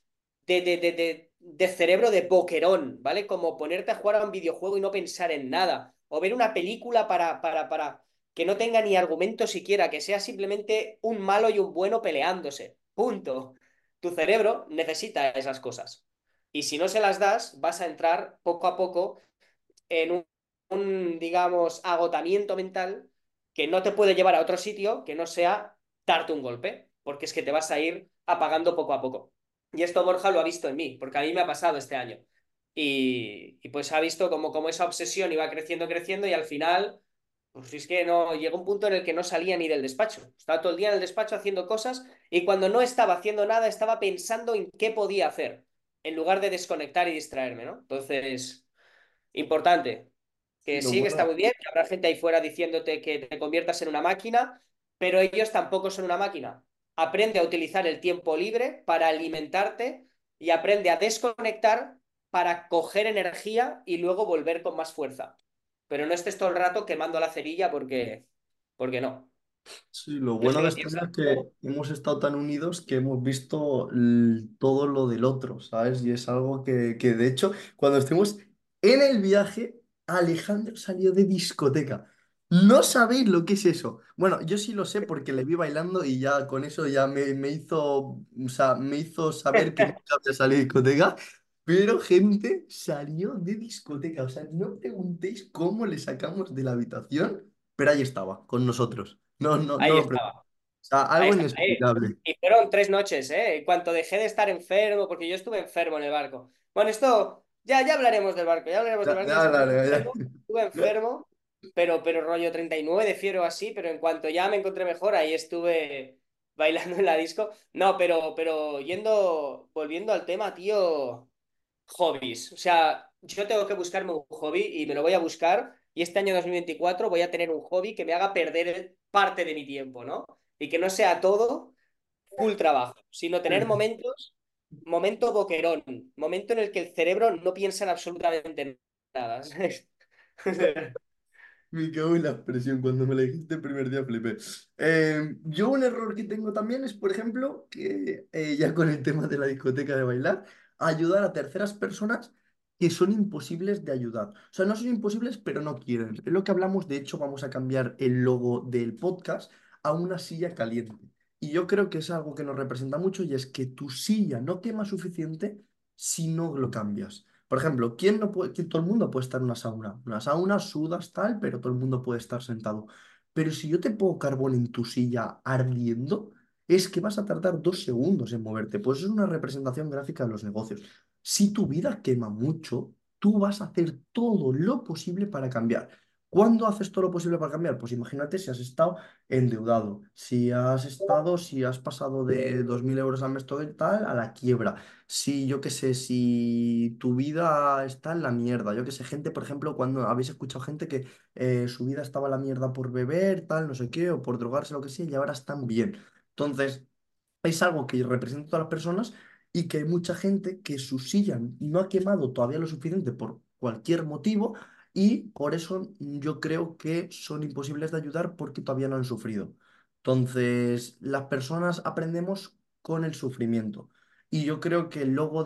de cerebro de boquerón, ¿vale? Como ponerte a jugar a un videojuego y no pensar en nada. O ver una película para que no tenga ni argumento siquiera, que sea simplemente un malo y un bueno peleándose. Punto. Tu cerebro necesita esas cosas. Y si no se las das, vas a entrar poco a poco en digamos, agotamiento mental que no te puede llevar a otro sitio que no sea darte un golpe, porque es que te vas a ir apagando poco a poco. Y esto Borja lo ha visto en mí, porque a mí me ha pasado este año. Y pues ha visto como esa obsesión iba creciendo, creciendo y al final, pues es que no, llegó un punto en el que no salía ni del despacho. Estaba todo el día en el despacho haciendo cosas y cuando no estaba haciendo nada estaba pensando en qué podía hacer, en lugar de desconectar y distraerme, ¿no? Entonces, importante, Sí, que lo sí, que está bueno. muy bien, que habrá gente ahí fuera diciéndote que te conviertas en una máquina, pero ellos tampoco son una máquina. Aprende a utilizar el tiempo libre para alimentarte y aprende a desconectar para coger energía y luego volver con más fuerza. Pero no estés todo el rato quemando la cerilla porque no. Sí, lo No es que bueno de no este tienes año es tiempo. que hemos estado tan unidos que hemos visto todo lo del otro, ¿sabes? Y es algo que, de hecho, cuando estuvimos en el viaje, Alejandro salió de discoteca. No sabéis lo que es eso. Bueno, yo sí lo sé porque le vi bailando y ya con eso ya me hizo, o sea, me hizo saber que nunca había salido de discoteca. Pero gente salió de discoteca. O sea, no preguntéis cómo le sacamos de la habitación, pero ahí estaba, con nosotros. No, no, no Ahí lo pregunto. estaba. O sea, Ahí algo está. inexplicable. Y fueron 3 noches, ¿eh? En cuanto dejé de estar enfermo, porque yo estuve enfermo en el barco. Bueno, esto, ya hablaremos del barco, ya hablaremos del Ya, barco. Yo ya, dale, ya. estuve enfermo, pero rollo 39 de fiebre o así, pero en cuanto ya me encontré mejor, ahí estuve bailando en la disco. No, pero volviendo al tema, tío, hobbies. O sea, yo tengo que buscarme un hobby y me lo voy a buscar. Y este año 2024 voy a tener un hobby que me haga perder parte de mi tiempo, ¿no? Y que no sea todo full trabajo, sino tener momentos, momento boquerón, momento en el que el cerebro no piensa en absolutamente nada. ¿Sabes? Me cago en la expresión, cuando me la dijiste el primer día flipé. Yo un error que tengo también es, por ejemplo, que ya con el tema de la discoteca de bailar, ayudar a terceras personas que son imposibles de ayudar. O sea, no son imposibles, pero no quieren. Es lo que hablamos, de hecho, vamos a cambiar el logo del podcast a una silla caliente. Y yo creo que es algo que nos representa mucho y es que tu silla no quema suficiente si no lo cambias. Por ejemplo, ¿quién no puede, todo el mundo puede estar en una sauna? Una sauna, sudas tal, pero todo el mundo puede estar sentado. Pero si yo te pongo carbón en tu silla ardiendo, es que vas a tardar 2 segundos en moverte. Pues eso es una representación gráfica de los negocios. Si tu vida quema mucho, tú vas a hacer todo lo posible para cambiar. ¿Cuándo haces todo lo posible para cambiar? Pues imagínate si has estado endeudado, si has pasado de 2.000 euros al mes todo y tal a la quiebra, si yo qué sé, si tu vida está en la mierda, yo qué sé, gente, por ejemplo, cuando habéis escuchado gente que su vida estaba en la mierda por beber, tal, no sé qué, o por drogarse, lo que sea, y ahora están bien. Entonces, es algo que representa a todas las personas y que hay mucha gente que su silla no ha quemado todavía lo suficiente por cualquier motivo y por eso yo creo que son imposibles de ayudar porque todavía no han sufrido. Entonces, las personas aprendemos con el sufrimiento y yo creo que el logo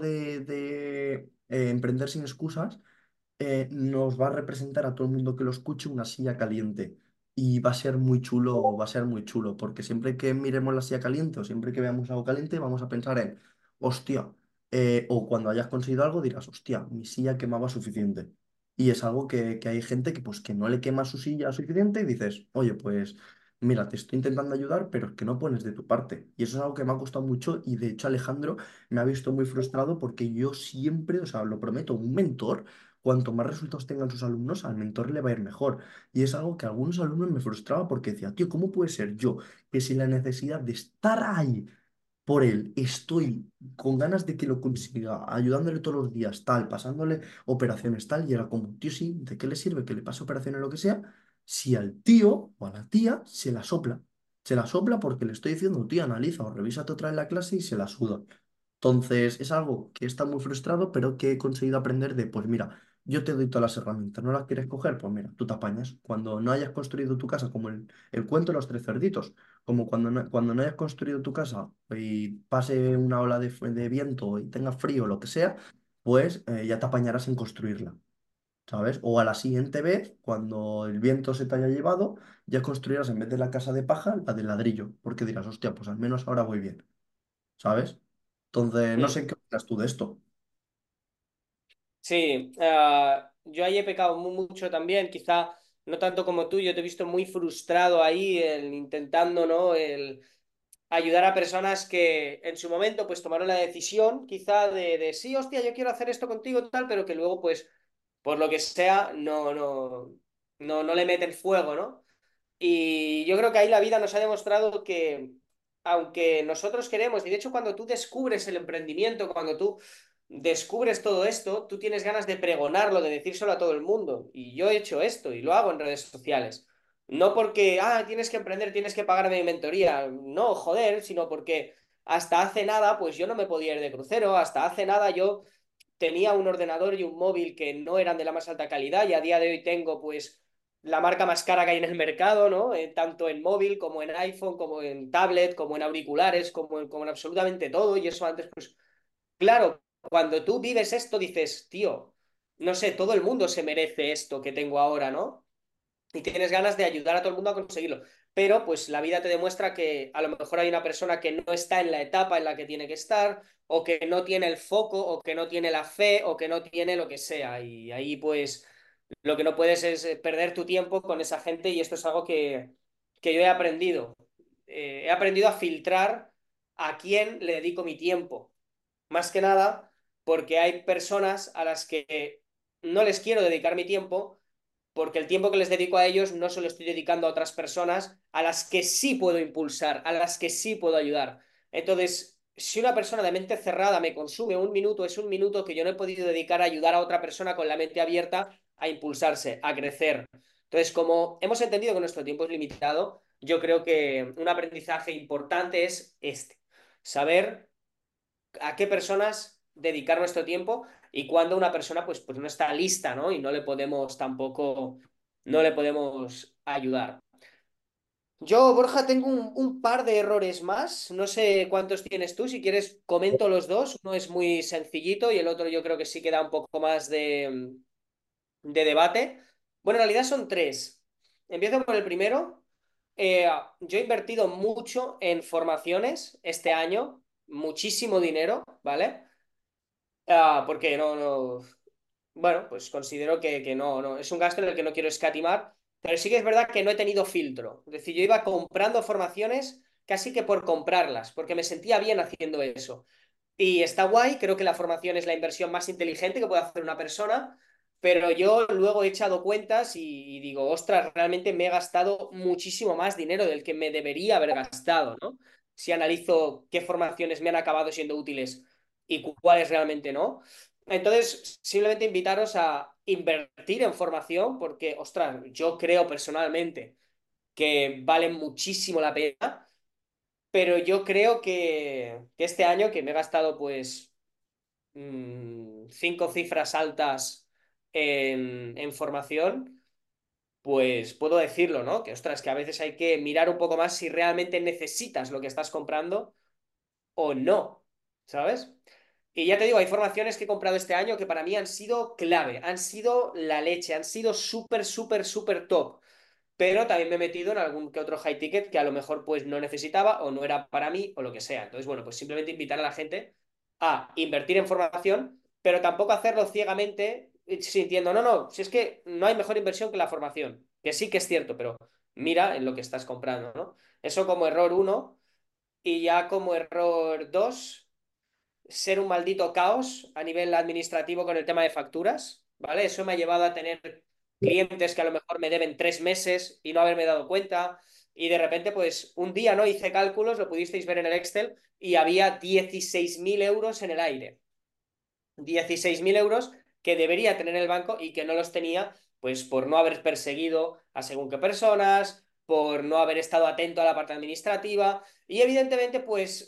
de Emprender sin excusas nos va a representar a todo el mundo que lo escuche una silla caliente. Y va a ser muy chulo, va a ser muy chulo, porque siempre que miremos la silla caliente o siempre que veamos algo caliente, vamos a pensar en, hostia, o cuando hayas conseguido algo dirás, hostia, mi silla quemaba suficiente. Y es algo que hay gente que, pues, que no le quema su silla suficiente y dices, oye, pues mira, te estoy intentando ayudar, pero es que no pones de tu parte. Y eso es algo que me ha costado mucho y de hecho Alejandro me ha visto muy frustrado porque yo siempre, o sea, lo prometo, un mentor cuanto más resultados tengan sus alumnos, al mentor le va a ir mejor. Y es algo que a algunos alumnos me frustraba porque decía, tío, ¿cómo puede ser yo que sin la necesidad de estar ahí por él, estoy con ganas de que lo consiga, ayudándole todos los días, tal, pasándole operaciones, tal, y era como, tío, sí, ¿de qué le sirve que le pase operaciones o lo que sea? Si al tío o a la tía se la sopla. Se la sopla porque le estoy diciendo, tío, analiza o revísate otra en la clase y se la suda. Entonces, es algo que está muy frustrado, pero que he conseguido aprender de, pues mira, yo te doy todas las herramientas, ¿no las quieres coger? Pues mira, tú te apañas. Cuando no hayas construido tu casa, como el cuento de los tres cerditos, como cuando no hayas construido tu casa y pase una ola de viento y tengas frío o lo que sea, pues ya te apañarás en construirla, ¿sabes? O a la siguiente vez, cuando el viento se te haya llevado, ya construirás en vez de la casa de paja, la de ladrillo, porque dirás, hostia, pues al menos ahora voy bien, ¿sabes? Entonces, no Mm. sé qué opinas tú de esto. Sí, yo ahí he pecado mucho también, quizá no tanto como tú, yo te he visto muy frustrado ahí, intentando, ¿no? El ayudar a personas que en su momento pues tomaron la decisión quizá de sí, hostia, yo quiero hacer esto contigo tal, pero que luego pues por lo que sea no le meten fuego, ¿no? Y yo creo que ahí la vida nos ha demostrado que, aunque nosotros queremos, y de hecho cuando tú descubres el emprendimiento, cuando tú descubres todo esto, tú tienes ganas de pregonarlo, de decírselo a todo el mundo. Y yo he hecho esto y lo hago en redes sociales. No porque, tienes que emprender, tienes que pagarme mi mentoría. No, joder, sino porque hasta hace nada, pues yo no me podía ir de crucero, hasta hace nada yo tenía un ordenador y un móvil que no eran de la más alta calidad y a día de hoy tengo pues la marca más cara que hay en el mercado, ¿no? Tanto en móvil como en iPhone, como en tablet, como en auriculares, como en absolutamente todo y eso antes pues claro, cuando tú vives esto dices, tío, no sé, todo el mundo se merece esto que tengo ahora, ¿no? Y tienes ganas de ayudar a todo el mundo a conseguirlo. Pero pues la vida te demuestra que a lo mejor hay una persona que no está en la etapa en la que tiene que estar, o que no tiene el foco, o que no tiene la fe, o que no tiene lo que sea. Y ahí pues lo que no puedes es perder tu tiempo con esa gente y esto es algo que yo he aprendido. He aprendido a filtrar a quién le dedico mi tiempo. Más que nada porque hay personas a las que no les quiero dedicar mi tiempo porque el tiempo que les dedico a ellos no se lo estoy dedicando a otras personas a las que sí puedo impulsar, a las que sí puedo ayudar. Entonces, si una persona de mente cerrada me consume un minuto, es un minuto que yo no he podido dedicar a ayudar a otra persona con la mente abierta a impulsarse, a crecer. Entonces, como hemos entendido que nuestro tiempo es limitado, yo creo que un aprendizaje importante es este, saber a qué personas dedicar nuestro tiempo y cuando una persona pues no está lista, ¿no? Y no le podemos tampoco, no le podemos ayudar. Yo, Borja, tengo un par de errores más. No sé cuántos tienes tú. Si quieres, comento los dos. Uno es muy sencillito y el otro yo creo que sí que da un poco más de debate. Bueno, en realidad son tres. Empiezo por el primero. Yo he invertido mucho en formaciones este año, muchísimo dinero, ¿vale? Porque bueno, pues considero que no, es un gasto en el que no quiero escatimar, pero sí que es verdad que no he tenido filtro. Es decir, yo iba comprando formaciones casi que por comprarlas, porque me sentía bien haciendo eso. Y está guay, creo que la formación es la inversión más inteligente que puede hacer una persona, pero yo luego he echado cuentas y digo, ostras, realmente me he gastado muchísimo más dinero del que me debería haber gastado, ¿no? Si analizo qué formaciones me han acabado siendo útiles y cuáles realmente no. Entonces, simplemente invitaros a invertir en formación porque, ostras, yo creo personalmente que vale muchísimo la pena, pero yo creo que este año que me he gastado pues cinco cifras altas en formación, pues puedo decirlo, ¿no? Que ostras, que a veces hay que mirar un poco más si realmente necesitas lo que estás comprando o no, ¿sabes? Y ya te digo, hay formaciones que he comprado este año que para mí han sido clave, han sido la leche, han sido súper, súper, súper top. Pero también me he metido en algún que otro high ticket que a lo mejor pues no necesitaba o no era para mí o lo que sea. Entonces, bueno, pues simplemente invitar a la gente a invertir en formación, pero tampoco hacerlo ciegamente sintiendo, no, no, si es que no hay mejor inversión que la formación, que sí que es cierto, pero mira en lo que estás comprando, ¿no? Eso como error uno y ya como error dos ser un maldito caos a nivel administrativo con el tema de facturas, ¿vale? Eso me ha llevado a tener clientes que a lo mejor me deben 3 meses y no haberme dado cuenta. Y de repente, pues un día, ¿no? Hice cálculos, lo pudisteis ver en el Excel, y había 16.000 euros en el aire. 16.000 euros que debería tener el banco y que no los tenía, pues por no haber perseguido a según qué personas, por no haber estado atento a la parte administrativa y evidentemente pues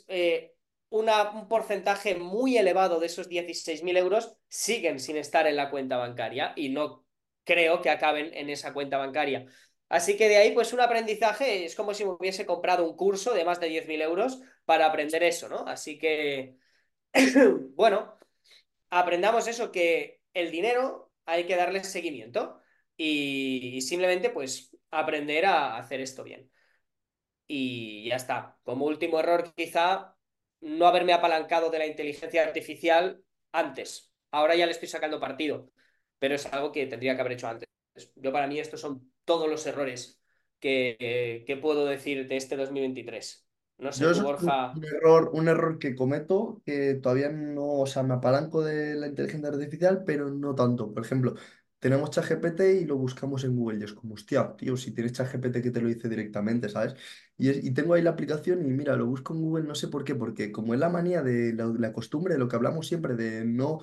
un porcentaje muy elevado de esos 16.000 euros siguen sin estar en la cuenta bancaria y no creo que acaben en esa cuenta bancaria. Así que de ahí pues un aprendizaje es como si me hubiese comprado un curso de más de 10.000 euros para aprender eso, ¿no? Así que, bueno, aprendamos eso, que el dinero hay que darle seguimiento y simplemente pues aprender a hacer esto bien. Y ya está. Como último error, quizá no haberme apalancado de la inteligencia artificial antes. Ahora ya le estoy sacando partido, pero es algo que tendría que haber hecho antes. Yo para mí estos son todos los errores que puedo decir de este 2023. No sé, Yo tú, eso es Borja, un error que cometo, que todavía no, o sea, me apalanco de la inteligencia artificial, pero no tanto. Por ejemplo, tenemos ChatGPT y lo buscamos en Google y es como, hostia, tío, si tienes ChatGPT que te lo dice directamente, ¿sabes? Y tengo ahí la aplicación y mira, lo busco en Google, no sé por qué, porque como es la manía de la costumbre, de lo que hablamos siempre, de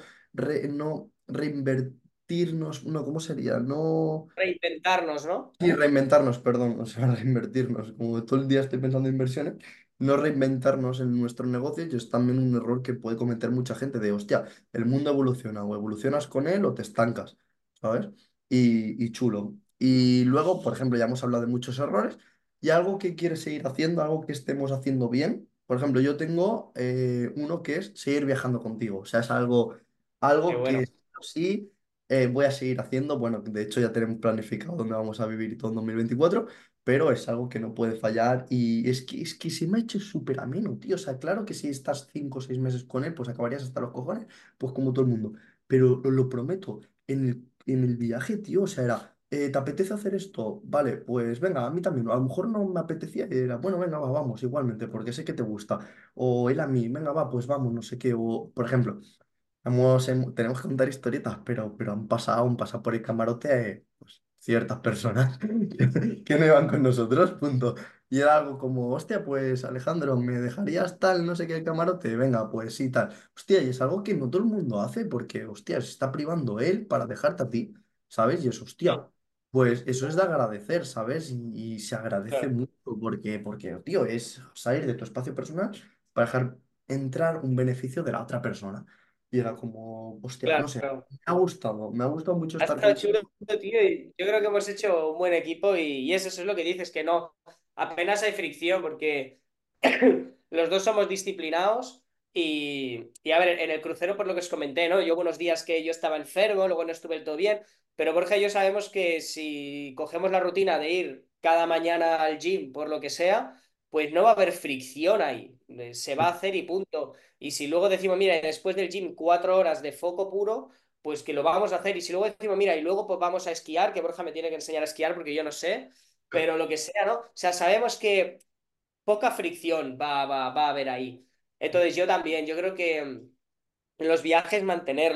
no reinvertirnos, no, ¿cómo sería? No... reinventarnos, ¿no? Sí, reinventarnos, perdón, o sea, reinvertirnos. Como todo el día estoy pensando en inversiones, no reinventarnos en nuestro negocio y es también un error que puede cometer mucha gente de, hostia, el mundo evoluciona, o evolucionas con él o te estancas, ¿sabes? Y chulo. Y luego, por ejemplo, ya hemos hablado de muchos errores y algo que quieres seguir haciendo, algo que estemos haciendo bien. Por ejemplo, yo tengo uno que es seguir viajando contigo. O sea, es Qué algo que bueno. sí voy a seguir haciendo. Bueno, de hecho ya tenemos planificado dónde vamos a vivir y todo en 2024, pero es algo que no puede fallar y es que se me ha hecho súper ameno, tío. O sea, claro que si estás 5 o 6 meses con él, pues acabarías hasta los cojones, pues como todo el mundo. Pero os lo prometo, en el viaje, tío, o sea, era, ¿te apetece hacer esto? Vale, pues venga, a mí también. A lo mejor no me apetecía y era, bueno, venga, va, vamos, igualmente, porque sé que te gusta. O él a mí, venga, va, pues vamos, no sé qué. O, por ejemplo, tenemos que contar historietas, pero han pasado por el camarote pues, ciertas personas que no iban con nosotros, punto. Y era algo como, hostia, pues Alejandro, ¿me dejarías tal, no sé qué, el camarote? Venga, pues sí, tal. Hostia, y es algo que no todo el mundo hace porque, hostia, se está privando él para dejarte a ti, ¿sabes? Y es, Sí, hostia, pues eso es de agradecer, ¿sabes? Y se agradece claro, mucho porque, tío, es salir de tu espacio personal para dejar entrar un beneficio de la otra persona. Y era como, hostia, no sé, claro. me ha gustado mucho Ha estar estado contigo. chulo, tío, y yo creo que hemos hecho un buen equipo y eso es lo que dices, que no, apenas hay fricción porque los dos somos disciplinados y a ver, en el crucero por lo que os comenté, ¿no? Yo hubo unos días que yo estaba enfermo, luego no estuve del todo bien, pero Borja y yo sabemos que si cogemos la rutina de ir cada mañana al gym por lo que sea, pues no va a haber fricción ahí, se va a hacer y punto. Y si luego decimos, mira, después del gym 4 horas de foco puro pues que lo vamos a hacer. Y si luego decimos, mira, y luego pues vamos a esquiar, que Borja me tiene que enseñar a esquiar porque yo no sé, pero lo que sea, ¿no? O sea, sabemos que poca fricción va a haber ahí. Entonces yo también, yo creo que en los viajes mantenerlos.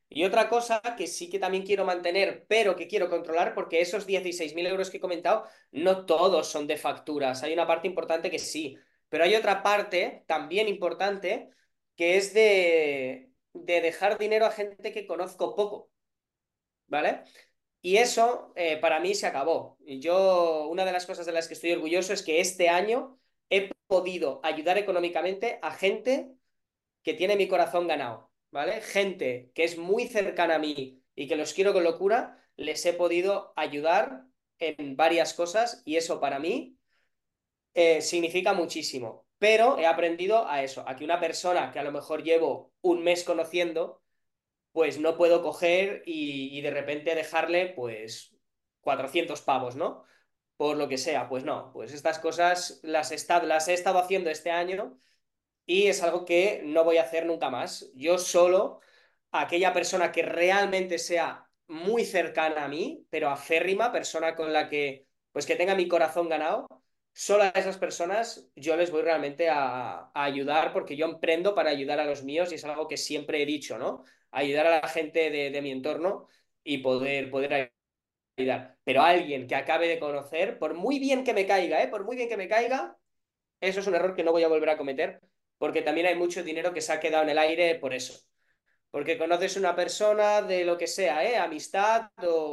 Y otra cosa que sí que también quiero mantener, pero que quiero controlar, porque esos 16.000 euros que he comentado, no todos son de facturas. Hay una parte importante que sí, pero hay otra parte también importante que es de dejar dinero a gente que conozco poco, ¿vale? Y eso para mí se acabó. Y yo, una de las cosas de las que estoy orgulloso es que este año he podido ayudar económicamente a gente que tiene mi corazón ganado, ¿vale? Gente que es muy cercana a mí y que los quiero con locura, les he podido ayudar en varias cosas y eso para mí significa muchísimo. Pero he aprendido a eso, a que una persona que a lo mejor llevo un mes conociendo, pues no puedo coger y de repente dejarle pues 400 pavos, ¿no? Por lo que sea, pues no, pues estas cosas las he estado haciendo este año y es algo que no voy a hacer nunca más. Yo solo, aquella persona que realmente sea muy cercana a mí, pero aférrima, persona con la que, pues que tenga mi corazón ganado, solo a esas personas yo les voy realmente a ayudar porque yo emprendo para ayudar a los míos y es algo que siempre he dicho, ¿no? Ayudar a la gente de mi entorno y poder ayudar. Pero alguien que acabe de conocer, por muy bien que me caiga, ¿eh? Por muy bien que me caiga, eso es un error que no voy a volver a cometer, porque también hay mucho dinero que se ha quedado en el aire por eso. Porque conoces una persona de lo que sea, ¿eh? Amistad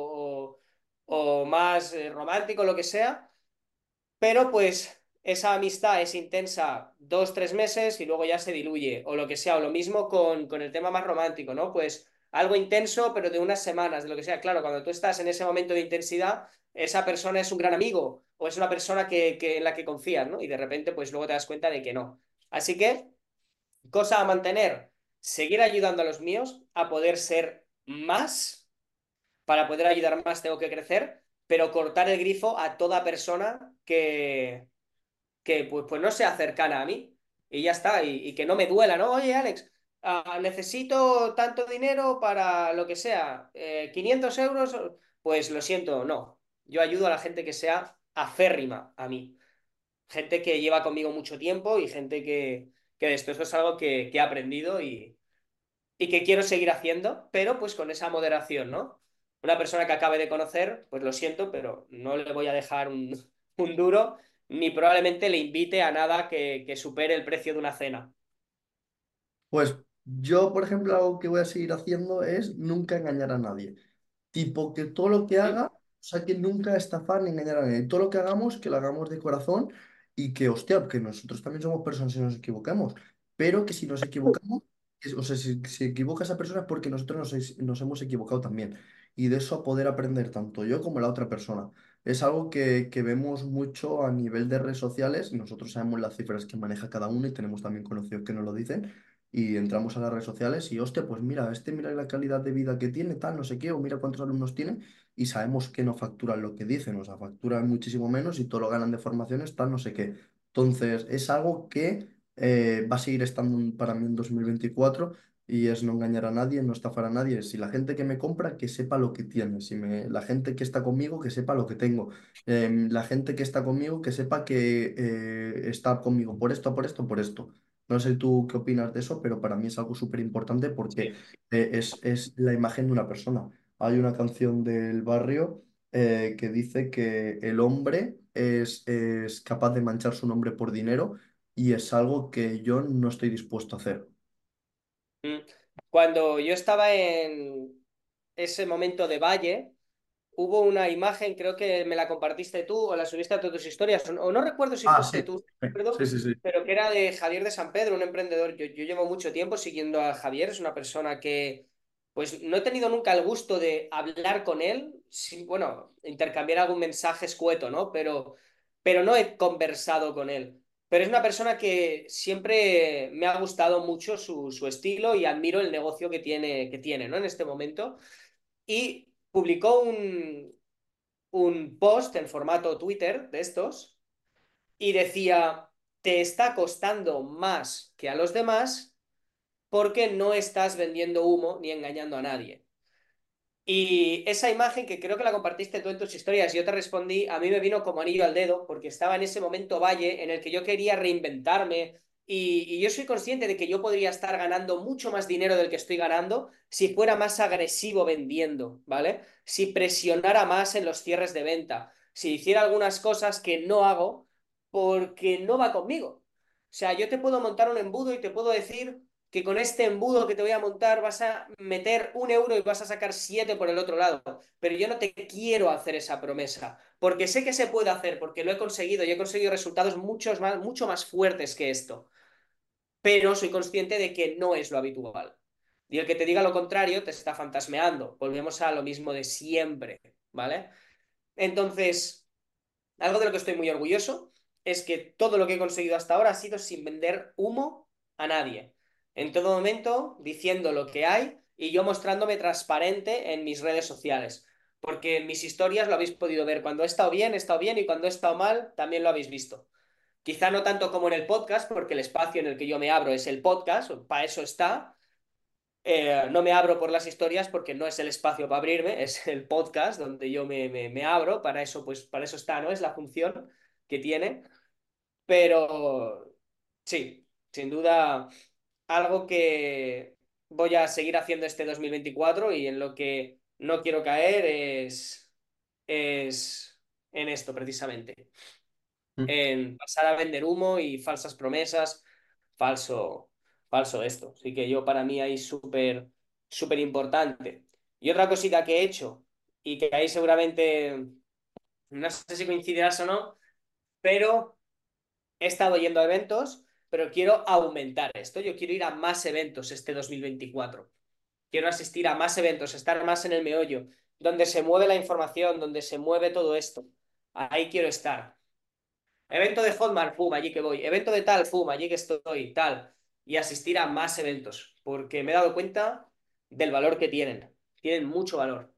o más romántico, lo que sea, pero pues esa amistad es intensa 2, 3 meses y luego ya se diluye, o lo que sea, o lo mismo con el tema más romántico, ¿no? Pues algo intenso, pero de unas semanas, de lo que sea. Claro, cuando tú estás en ese momento de intensidad, esa persona es un gran amigo o es una persona en la que confías, ¿no? Y de repente, pues luego te das cuenta de que no. Así que, cosa a mantener, seguir ayudando a los míos a poder ser más. Para poder ayudar más tengo que crecer, pero cortar el grifo a toda persona que pues no sea cercana a mí y ya está, y que no me duela, ¿no? Oye, Alex, necesito tanto dinero para lo que sea, 500 euros, pues lo siento, no. Yo ayudo a la gente que sea aférrima a mí, gente que lleva conmigo mucho tiempo y gente que de esto, eso es algo que he aprendido y que quiero seguir haciendo, pero pues con esa moderación, ¿no? Una persona que acabe de conocer, pues lo siento, pero no le voy a dejar un duro, ni probablemente le invite a nada que supere el precio de una cena. Pues yo, por ejemplo, algo que voy a seguir haciendo es nunca engañar a nadie. Tipo, que todo lo que ¿Mm? haga, o sea, que nunca estafar ni engañar a nadie. Todo lo que hagamos, que lo hagamos de corazón y que, hostia, que nosotros también somos personas y nos equivocamos. Pero que si nos equivocamos, o sea, si se equivoca esa persona es porque nosotros nos hemos equivocado también. Y de eso poder aprender tanto yo como la otra persona. Es algo que vemos mucho a nivel de redes sociales. Nosotros sabemos las cifras que maneja cada uno y tenemos también conocidos que nos lo dicen y entramos a las redes sociales y, hostia, pues mira, mira la calidad de vida que tiene, tal, no sé qué, o mira cuántos alumnos tiene, y sabemos que no facturan lo que dicen, o sea, facturan muchísimo menos y todo lo ganan de formaciones, tal, no sé qué. Entonces, es algo que va a seguir estando para mí en 2024 y es no engañar a nadie, no estafar a nadie. Si la gente que me compra, que sepa lo que tiene, la gente que está conmigo, que sepa lo que tengo. La gente que está conmigo, que sepa que está conmigo por esto, por esto, por esto. No sé tú qué opinas de eso, pero para mí es algo súper importante porque Sí. es la imagen de una persona. Hay una canción del barrio que dice que el hombre es capaz de manchar su nombre por dinero y es algo que yo no estoy dispuesto a hacer. Mm. Cuando yo estaba en ese momento de Valle, hubo una imagen, creo que me la compartiste tú o la subiste a todas tus historias, o no recuerdo si Ah, fuiste sí, tú, sí, recuerdo, sí, sí. pero que era de Javier de San Pedro, un emprendedor. Yo llevo mucho tiempo siguiendo a Javier, es una persona que, pues no he tenido nunca el gusto de hablar con él, bueno, intercambiar algún mensaje escueto, ¿no? Pero no he conversado con él. Pero es una persona que siempre me ha gustado mucho su estilo y admiro el negocio que tiene, ¿no? En este momento. Y publicó un post en formato Twitter de estos y decía, te está costando más que a los demás porque no estás vendiendo humo ni engañando a nadie. Y esa imagen que creo que la compartiste tú en tus historias, yo te respondí, a mí me vino como anillo al dedo porque estaba en ese momento valle en el que yo quería reinventarme y yo soy consciente de que yo podría estar ganando mucho más dinero del que estoy ganando si fuera más agresivo vendiendo, ¿vale? Si presionara más en los cierres de venta, si hiciera algunas cosas que no hago porque no va conmigo. O sea, yo te puedo montar un embudo y te puedo decir que con este embudo que te voy a montar vas a meter 1 euro y vas a sacar 7 por el otro lado, pero yo no te quiero hacer esa promesa, porque sé que se puede hacer, porque lo he conseguido y he conseguido resultados mucho más fuertes que esto, pero soy consciente de que no es lo habitual. Y el que te diga lo contrario te está fantasmeando. Volvemos a lo mismo de siempre, ¿vale? Entonces, algo de lo que estoy muy orgulloso es que todo lo que he conseguido hasta ahora ha sido sin vender humo a nadie. En todo momento diciendo lo que hay y yo mostrándome transparente en mis redes sociales. Porque en mis historias lo habéis podido ver. Cuando he estado bien y cuando he estado mal, también lo habéis visto. Quizá no tanto como en el podcast, porque el espacio en el que yo me abro es el podcast, para eso está. No me abro por las historias porque no es el espacio para abrirme, es el podcast donde yo me abro, para eso, pues, para eso está, ¿no? Es la función que tiene. Pero sí, sin duda, algo que voy a seguir haciendo este 2024 y en lo que no quiero caer es en esto precisamente, Mm. en pasar a vender humo y falsas promesas, falso, falso esto. Así que yo para mí ahí súper importante. Y otra cosita que he hecho, y que ahí seguramente, no sé si coincidirás o no, pero he estado yendo a eventos, pero quiero aumentar esto. Yo quiero ir a más eventos este 2024. Quiero asistir a más eventos, estar más en el meollo, donde se mueve la información, donde se mueve todo esto. Ahí quiero estar. Evento de Hotmart, pum, allí que voy. Evento de tal, pum, allí que estoy, tal. Y asistir a más eventos, porque me he dado cuenta del valor que tienen. Tienen mucho valor.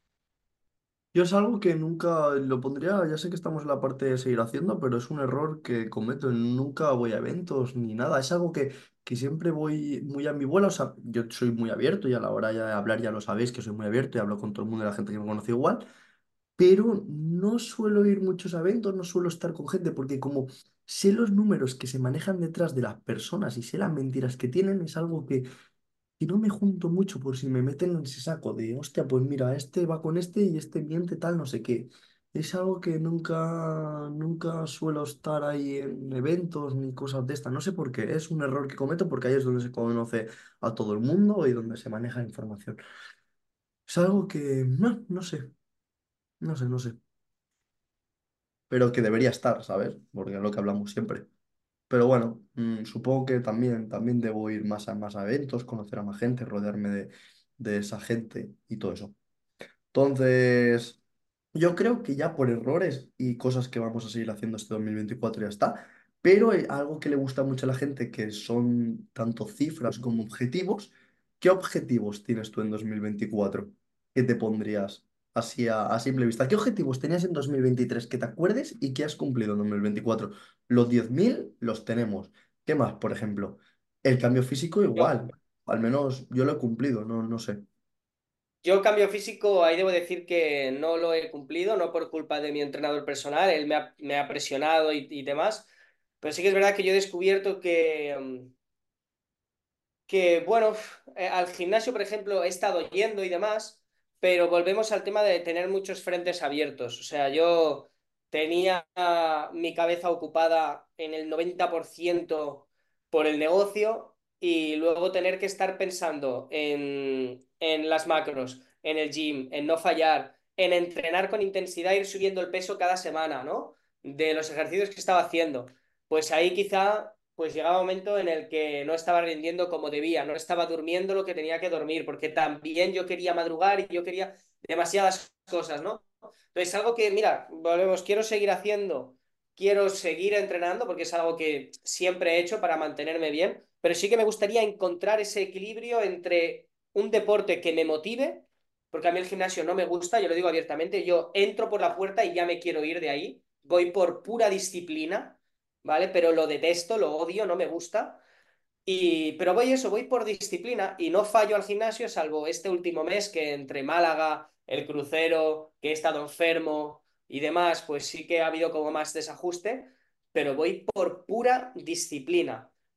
Yo es algo que nunca lo pondría, ya sé que estamos en la parte de seguir haciendo, pero es un error que cometo. Nunca voy a eventos ni nada. Es algo que siempre voy muy a mi bola. O sea, yo soy muy abierto y a la hora ya de hablar ya lo sabéis que soy muy abierto y hablo con todo el mundo y la gente que me conoce igual. Pero no suelo ir muchos a eventos, no suelo estar con gente porque como sé los números que se manejan detrás de las personas y sé las mentiras que tienen, es algo que no me junto mucho por si me meten en ese saco de, hostia, pues mira, este va con este y este miente tal, no sé qué. Es algo que nunca suelo estar ahí en eventos ni cosas de estas. No sé por qué. Es un error que cometo porque ahí es donde se conoce a todo el mundo y donde se maneja información. Es algo que, no sé, no sé. Pero que debería estar, ¿sabes? Porque es lo que hablamos siempre. Pero bueno, supongo que también debo ir más a eventos, conocer a más gente, rodearme de esa gente y todo eso. Entonces, yo creo que ya por errores y cosas que vamos a seguir haciendo este 2024 ya está. Pero algo que le gusta mucho a la gente, que son tanto cifras como objetivos. ¿Qué objetivos tienes tú en 2024? ¿Qué te pondrías así a simple vista? ¿Qué objetivos tenías en 2023 que te acuerdes y que has cumplido en 2024? Los 10.000 los tenemos. ¿Qué más, por ejemplo? El cambio físico Yo, igual. Al menos yo lo he cumplido, no sé. yo cambio físico, ahí debo decir que no lo he cumplido, no por culpa de mi entrenador personal, él me ha presionado y demás. Pero sí que es verdad que yo he descubierto que bueno, al gimnasio, por ejemplo, he estado yendo y demás, pero volvemos al tema de tener muchos frentes abiertos. O sea, yo tenía mi cabeza ocupada en el 90% por el negocio y luego tener que estar pensando en las macros, en el gym, en no fallar, en entrenar con intensidad, ir subiendo el peso cada semana, ¿no? De los ejercicios que estaba haciendo. Pues ahí quizá pues llegaba un momento en el que no estaba rindiendo como debía, no estaba durmiendo lo que tenía que dormir, porque también yo quería madrugar y yo quería demasiadas cosas, ¿no? Entonces, algo que, mira, volvemos, quiero seguir haciendo, quiero seguir entrenando, porque es algo que siempre he hecho para mantenerme bien, pero sí que me gustaría encontrar ese equilibrio entre un deporte que me motive, porque a mí el gimnasio no me gusta, yo lo digo abiertamente, yo entro por la puerta y ya me quiero ir de ahí, voy por pura disciplina, ¿vale? Pero lo detesto, lo odio, no me gusta. Pero voy eso, voy por disciplina y no fallo al gimnasio, salvo este último mes que entre Málaga, el crucero, que he estado enfermo y demás, pues sí que ha habido como más desajuste, pero voy por pura disciplina.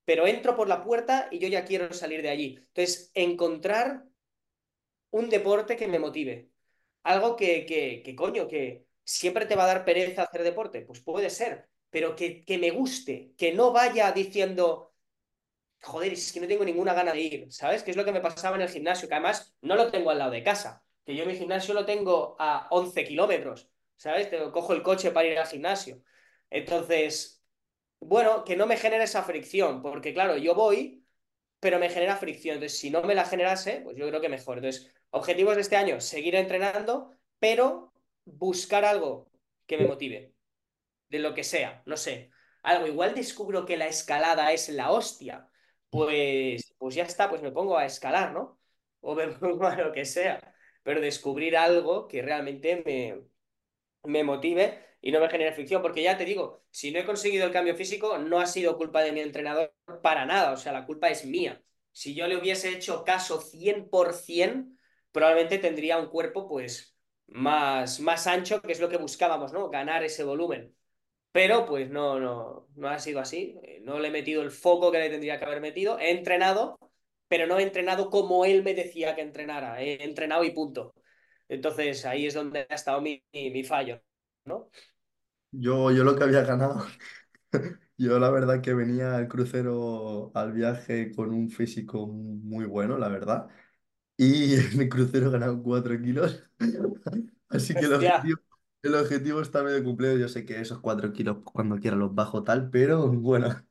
pero entro por la puerta y yo ya quiero salir de allí. Entonces, encontrar un deporte que me motive. Algo que coño, que siempre te va a dar pereza hacer deporte. Pues puede ser, pero que me guste, que no vaya diciendo, joder, es que no tengo ninguna gana de ir, ¿sabes? Que es lo que me pasaba en el gimnasio, que además no lo tengo al lado de casa, que yo mi gimnasio lo tengo a 11 kilómetros, ¿sabes? Cojo el coche para ir al gimnasio. Entonces, bueno, que no me genere esa fricción, porque claro, yo voy pero me genera fricción. Entonces, si no me la generase, pues yo creo que mejor. Entonces, objetivos de este año, seguir entrenando, pero buscar algo que me motive, de lo que sea, no sé. Algo, igual descubro que la escalada es la hostia, pues ya está, pues me pongo a escalar, ¿no? O me pongo a lo que sea. Pero descubrir algo que realmente me motive y no me genere fricción, porque ya te digo, si no he conseguido el cambio físico, no ha sido culpa de mi entrenador para nada, o sea, la culpa es mía. Si yo le hubiese hecho caso 100%, probablemente tendría un cuerpo pues más ancho, que es lo que buscábamos, ¿no? Ganar ese volumen. Pero pues no ha sido así. No le he metido el foco que le tendría que haber metido. He entrenado, pero no he entrenado como él me decía que entrenara. He entrenado y punto. Entonces ahí es donde ha estado mi fallo, ¿no? Yo lo que había ganado, yo la verdad que venía al crucero al viaje con un físico muy bueno, la verdad. Y en el crucero he ganado 4 kilos. Así que Hostia, el objetivo está medio cumplido. Yo sé que esos 4 kilos cuando quiera los bajo tal, pero bueno,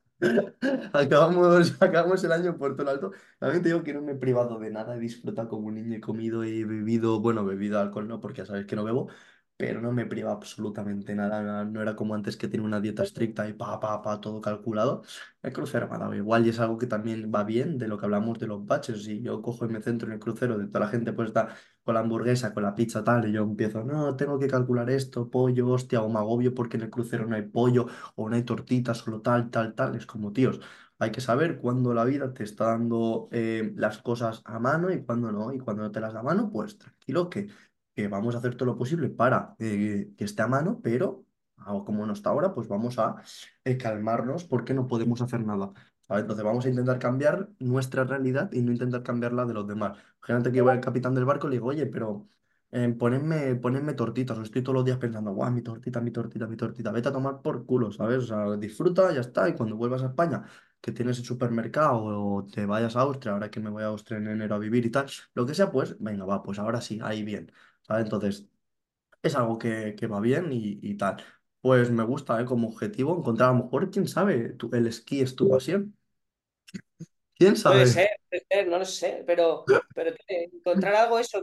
acabamos el año por todo lo alto. También te digo que no me he privado de nada, he disfrutado como un niño, he comido y he bebido, bueno, bebido alcohol no, porque ya sabes que no bebo, pero no me priva absolutamente nada. No era como antes que tenía una dieta estricta y todo calculado. El crucero me ha dado igual y es algo que también va bien de lo que hablamos de los baches. Si yo cojo y me centro en el crucero, de toda la gente pues está con la hamburguesa, con la pizza tal, y yo empiezo, no, tengo que calcular esto, pollo, hostia, o me agobio porque en el crucero no hay pollo o no hay tortitas, solo tal, tal, tal. Es como, tíos, hay que saber cuándo la vida te está dando las cosas a mano y cuándo no. Y cuando no te las da a mano, pues tranquilo que vamos a hacer todo lo posible para que esté a mano, pero como no está ahora, pues vamos a calmarnos porque no podemos hacer nada. ¿Vale? Entonces vamos a intentar cambiar nuestra realidad y no intentar cambiar la de los demás. Imagínate que yo voy al capitán del barco y le digo, oye, pero ponedme tortitas. O estoy todos los días pensando, guau, mi tortita, mi tortita, mi tortita. Vete a tomar por culo, ¿sabes? O sea, disfruta, ya está. Y cuando vuelvas a España, que tienes el supermercado o te vayas a Austria, ahora que me voy a Austria en enero a vivir y tal, lo que sea, pues venga, va, pues ahora sí, ahí bien. ¿Sabes? Entonces es algo que va bien y tal. Pues me gusta, ¿eh? Como objetivo encontrar a lo mejor, quién sabe, el esquí es tu pasión. ¿Quién sabe? puede ser, no lo sé, pero encontrar algo eso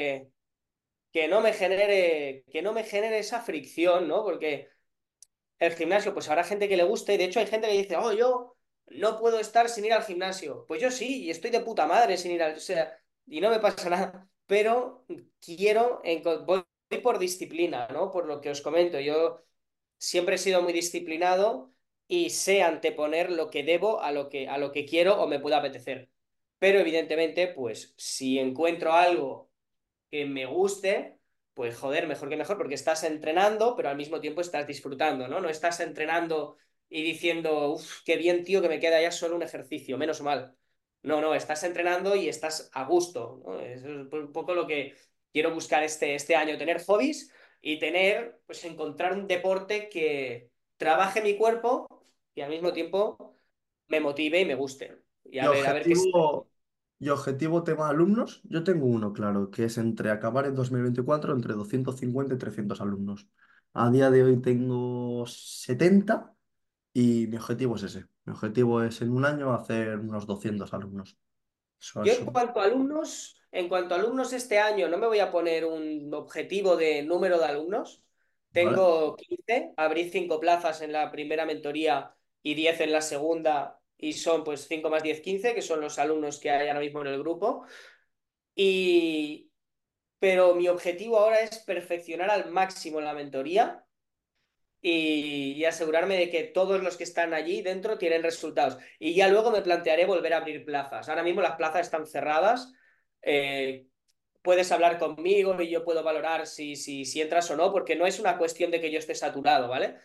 que no me genere esa fricción, ¿no? Porque el gimnasio, pues habrá gente que le guste, y de hecho hay gente que dice, oh, yo no puedo estar sin ir al gimnasio. Pues yo sí, y estoy de puta madre sin ir al, o sea, y no me pasa nada, pero voy por disciplina, ¿no? Por lo que os comento, yo siempre he sido muy disciplinado y sé anteponer lo que debo a lo que quiero o me pueda apetecer. Pero evidentemente, pues si encuentro algo que me guste, pues joder, mejor que mejor, porque estás entrenando, pero al mismo tiempo estás disfrutando, ¿no? No estás entrenando y diciendo, uff, qué bien, tío, que me queda ya solo un ejercicio, menos mal. No, estás entrenando y estás a gusto, ¿no? Eso es un poco lo que quiero buscar este año, tener hobbies y pues encontrar un deporte que trabaje mi cuerpo y al mismo tiempo me motive y me guste. Y Y a ver qué sale. objetivo tema alumnos, yo tengo uno claro, que es entre acabar en 2024 entre 250 y 300 alumnos. A día de hoy tengo 70 y mi objetivo es ese. Mi objetivo es en un año hacer unos 200 alumnos. Eso Yo es en cuanto a alumnos este año no me voy a poner un objetivo de número de alumnos. ¿vale? Tengo 15, abrí 5 plazas en la primera mentoría y 10 en la segunda y son pues 5 más 10 15 que son los alumnos que hay ahora mismo en el grupo. Y, pero mi objetivo ahora es perfeccionar al máximo la mentoría y asegurarme de que todos los que están allí dentro tienen resultados. Y ya luego me plantearé volver a abrir plazas. Ahora mismo las plazas están cerradas. Eh, Puedes hablar conmigo y yo puedo valorar si entras o no, porque no es una cuestión de que yo esté saturado, ¿vale?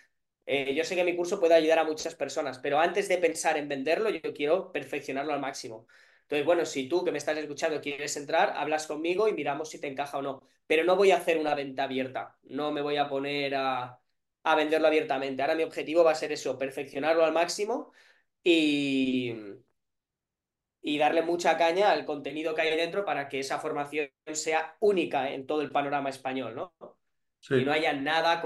Yo sé que mi curso puede ayudar a muchas personas, pero antes de pensar en venderlo, yo quiero perfeccionarlo al máximo. Entonces, bueno, si tú que me estás escuchando quieres entrar, hablas conmigo y miramos si te encaja o no. Pero no voy a hacer una venta abierta, no me voy a poner a venderlo abiertamente. Ahora mi objetivo va a ser eso, perfeccionarlo al máximo y, y darle mucha caña al contenido que hay dentro para que esa formación sea única en todo el panorama español, ¿no? Y no Sí. haya nada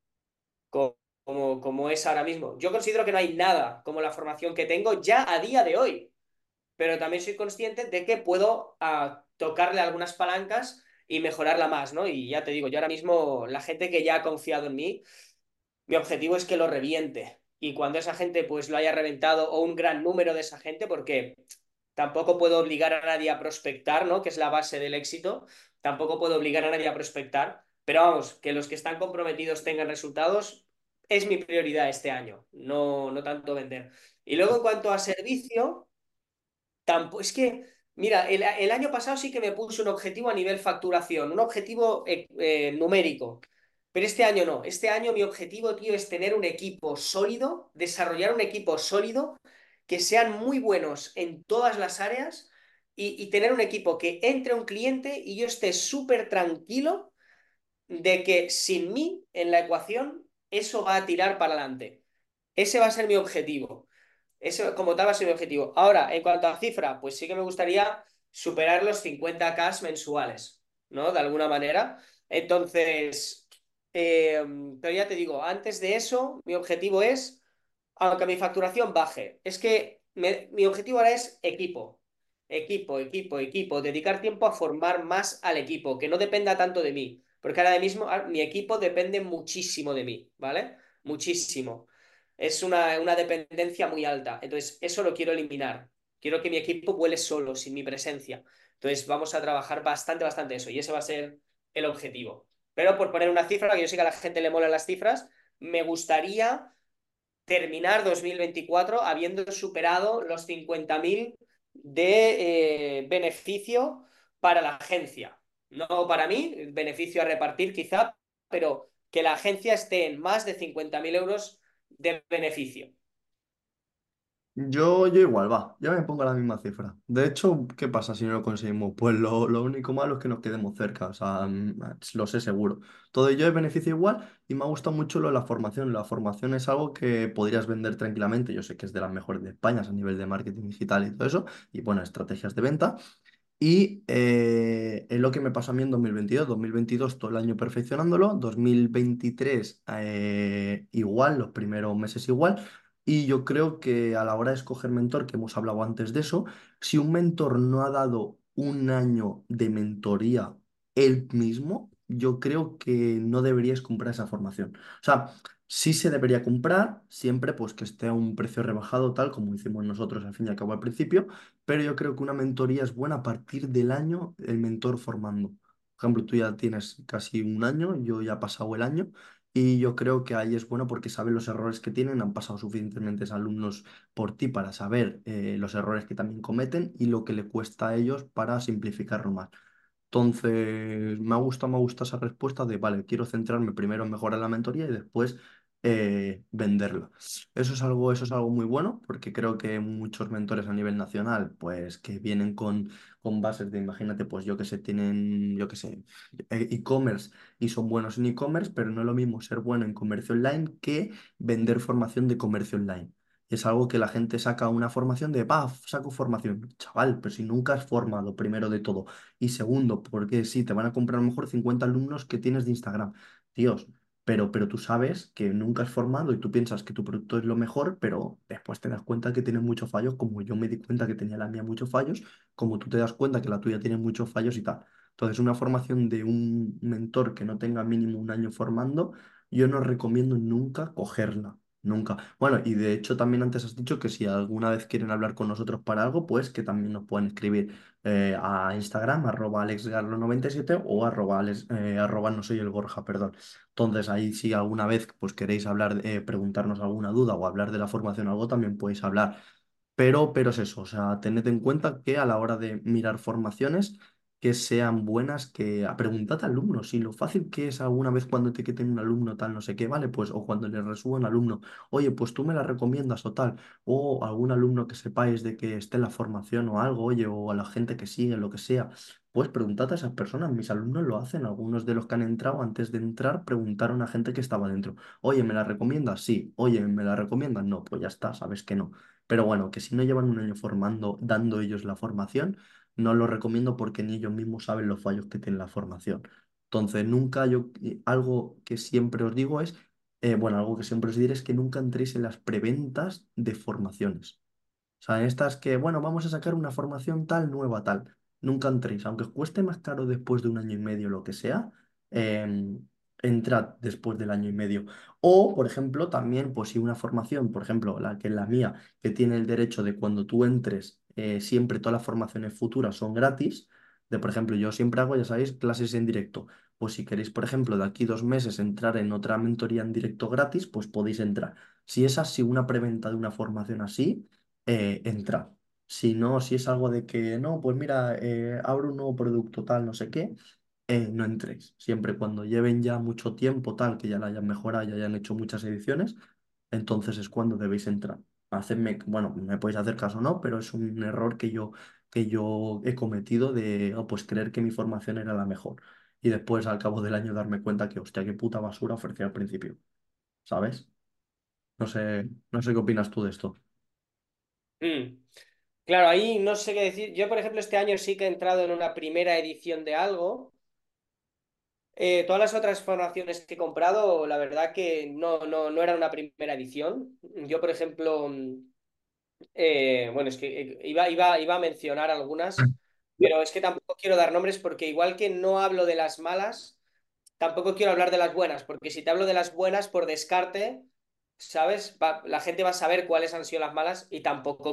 como es ahora mismo. Yo considero que no hay nada como la formación que tengo ya a día de hoy, pero también soy consciente de que puedo tocarle algunas palancas y mejorarla más, ¿no? Y ya te digo, yo ahora mismo, la gente que ya ha confiado en mí, mi objetivo es que lo reviente. Y cuando esa gente pues lo haya reventado, o un gran número de esa gente, porque tampoco puedo obligar a nadie a prospectar, ¿no? Que es la base del éxito. Tampoco puedo obligar a nadie a prospectar. Pero vamos, que los que están comprometidos tengan resultados es mi prioridad este año, no tanto vender. Y luego en cuanto a servicio, tampoco, es que, mira, el año pasado sí que me puse un objetivo a nivel facturación, un objetivo numérico, pero este año no. Este año mi objetivo, tío, es tener un equipo sólido, desarrollar un equipo sólido, que sean muy buenos en todas las áreas y tener un equipo que entre un cliente y yo esté súper tranquilo de que sin mí en la ecuación eso va a tirar para adelante. Ese va a ser mi objetivo. Eso como tal va a ser mi objetivo. Ahora, en cuanto a cifra, pues sí que me gustaría superar los 50K mensuales, ¿no? De alguna manera. Entonces, pero ya te digo, antes de eso, mi objetivo es, aunque mi facturación baje, es que mi objetivo ahora es equipo. Equipo, equipo, equipo. Dedicar tiempo a formar más al equipo, que no dependa tanto de mí. Porque ahora mismo mi equipo depende muchísimo de mí, ¿vale? Muchísimo. Es una dependencia muy alta. Entonces, eso lo quiero eliminar. Quiero que mi equipo vuele solo, sin mi presencia. Entonces, vamos a trabajar bastante, bastante eso. Y ese va a ser el objetivo. Pero por poner una cifra, que yo sé que a la gente le molan las cifras, me gustaría terminar 2024 habiendo superado los 50.000 de beneficio para la agencia. No para mí, beneficio a repartir quizá, pero que la agencia esté en más de 50.000 euros de beneficio. Yo igual, va, ya me pongo la misma cifra. De hecho, ¿qué pasa si no lo conseguimos? Pues lo único malo es que nos quedemos cerca, o sea, lo sé seguro. Todo ello es beneficio igual y me ha gustado mucho lo de la formación. La formación es algo que podrías vender tranquilamente, yo sé que es de las mejores de España a nivel de marketing digital y todo eso, y bueno, estrategias de venta. Y es lo que me pasó a mí en 2022. 2022 todo el año perfeccionándolo. 2023 igual, los primeros meses igual. Y yo creo que a la hora de escoger mentor, que hemos hablado antes de eso, si un mentor no ha dado un año de mentoría él mismo, yo creo que no deberías comprar esa formación. O sea, sí se debería comprar, siempre pues que esté a un precio rebajado, tal como hicimos nosotros al fin y al cabo al principio, pero yo creo que una mentoría es buena a partir del año el mentor formando. Por ejemplo, tú ya tienes casi un año, yo ya he pasado el año y yo creo que ahí es bueno porque sabes los errores que tienen, han pasado suficientemente alumnos por ti para saber los errores que también cometen y lo que le cuesta a ellos para simplificarlo más. Entonces, me gusta esa respuesta de, vale, quiero centrarme primero en mejorar la mentoría y después venderla. Eso es algo muy bueno porque creo que muchos mentores a nivel nacional, pues que vienen con bases de, imagínate, pues yo que sé, tienen, yo que sé, e-commerce y son buenos en e-commerce, pero no es lo mismo ser bueno en comercio online que vender formación de comercio online. Es algo que la gente saca una formación de, paf, saco formación. Chaval, pero si nunca has formado, primero de todo. Y segundo, porque sí, te van a comprar a lo mejor 50 alumnos que tienes de Instagram. Dios, pero tú sabes que nunca has formado y tú piensas que tu producto es lo mejor, pero después te das cuenta que tiene muchos fallos, como yo me di cuenta que tenía la mía muchos fallos, como tú te das cuenta que la tuya tiene muchos fallos y tal. Entonces, una formación de un mentor que no tenga mínimo un año formando, yo no recomiendo nunca cogerla. Nunca. Bueno, y de hecho también antes has dicho que si alguna vez quieren hablar con nosotros para algo, pues que también nos pueden escribir a Instagram, @alexgarlo97 o arroba no soy el Borja, perdón. Entonces ahí si alguna vez pues queréis hablar, preguntarnos alguna duda o hablar de la formación o algo, también podéis hablar. Pero es eso, o sea, tened en cuenta que a la hora de mirar formaciones, que sean buenas, que preguntad a alumnos y lo fácil que es alguna vez cuando te quiten un alumno tal, no sé qué, vale, pues, o cuando le resuba un alumno, oye, pues tú me la recomiendas o tal, o algún alumno que sepáis de que esté en la formación o algo, oye, o a la gente que sigue, lo que sea, pues preguntad a esas personas, mis alumnos lo hacen, algunos de los que han entrado antes de entrar preguntaron a gente que estaba dentro, oye, ¿me la recomiendas? Sí, oye, ¿me la recomiendas? No, pues ya está, sabes que no. Pero bueno, que si no llevan un año formando, dando ellos la formación, no lo recomiendo porque ni ellos mismos saben los fallos que tiene la formación. Entonces, nunca yo, algo que siempre os digo es, bueno, algo que siempre os diré es que nunca entréis en las preventas de formaciones. O sea, en estas que, bueno, vamos a sacar una formación tal, nueva tal. Nunca entréis, aunque os cueste más caro después de un año y medio, lo que sea, entrad después del año y medio. O, por ejemplo, también, pues si una formación, por ejemplo, la que es la mía, que tiene el derecho de cuando tú entres, siempre todas las formaciones futuras son gratis. De, por ejemplo, yo siempre hago, ya sabéis, clases en directo. Pues si queréis, por ejemplo, de aquí 2 meses entrar en otra mentoría en directo gratis, pues podéis entrar. Si es así, una preventa de una formación así entra. Si no, si es algo de que no, pues mira, abro un nuevo producto tal, no sé qué, no entréis. Siempre cuando lleven ya mucho tiempo tal, que ya la hayan mejorado, ya hayan hecho muchas ediciones, entonces es cuando debéis entrar. Hacedme, bueno, me podéis hacer caso o no, pero es un error que yo he cometido de pues creer que mi formación era la mejor. Y después, al cabo del año, darme cuenta que, hostia, qué puta basura ofrecía al principio. ¿Sabes? No sé qué opinas tú de esto. Mm. Claro, ahí no sé qué decir. Yo, por ejemplo, este año sí que he entrado en una primera edición de algo. Todas las otras formaciones que he comprado, la verdad que no era una primera edición. Yo, por ejemplo, bueno, es que iba a mencionar algunas, pero es que tampoco quiero dar nombres porque igual que no hablo de las malas, tampoco quiero hablar de las buenas, porque si te hablo de las buenas por descarte, ¿sabes? La gente va a saber cuáles han sido las malas y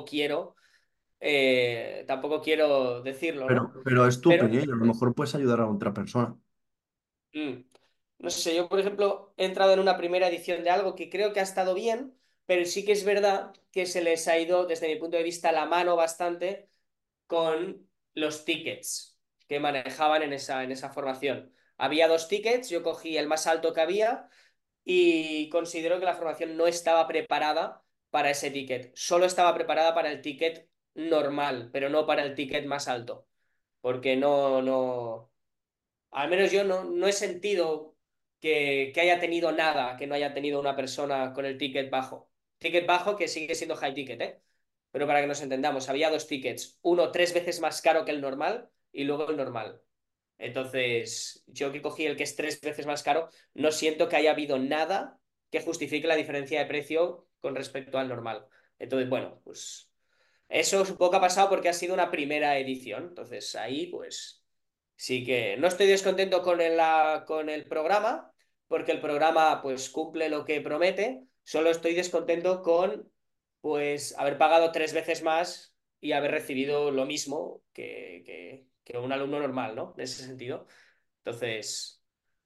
tampoco quiero decirlo, ¿no? Pero es tu Pero opinión y a lo mejor puedes ayudar a otra persona. Mm. No sé, yo por ejemplo he entrado en una primera edición de algo que creo que ha estado bien, pero sí que es verdad que se les ha ido, desde mi punto de vista, la mano bastante con los tickets que manejaban en esa formación. Había dos tickets, yo cogí el más alto que había y considero que la formación no estaba preparada para ese ticket. Solo estaba preparada para el ticket normal, pero no para el ticket más alto, porque no. Al menos yo no he sentido que haya tenido nada, que no haya tenido una persona con el ticket bajo. Ticket bajo que sigue siendo high ticket, ¿eh? Pero para que nos entendamos, había dos tickets. Uno 3 veces más caro que el normal y luego el normal. Entonces, yo que cogí el que es 3 veces más caro, no siento que haya habido nada que justifique la diferencia de precio con respecto al normal. Entonces, bueno, pues eso supongo que ha pasado porque ha sido una primera edición. Entonces, ahí, pues. Sí que no estoy descontento con el programa, porque el programa pues cumple lo que promete, solo estoy descontento con pues haber pagado 3 veces más y haber recibido lo mismo que un alumno normal, ¿no? En ese sentido. Entonces,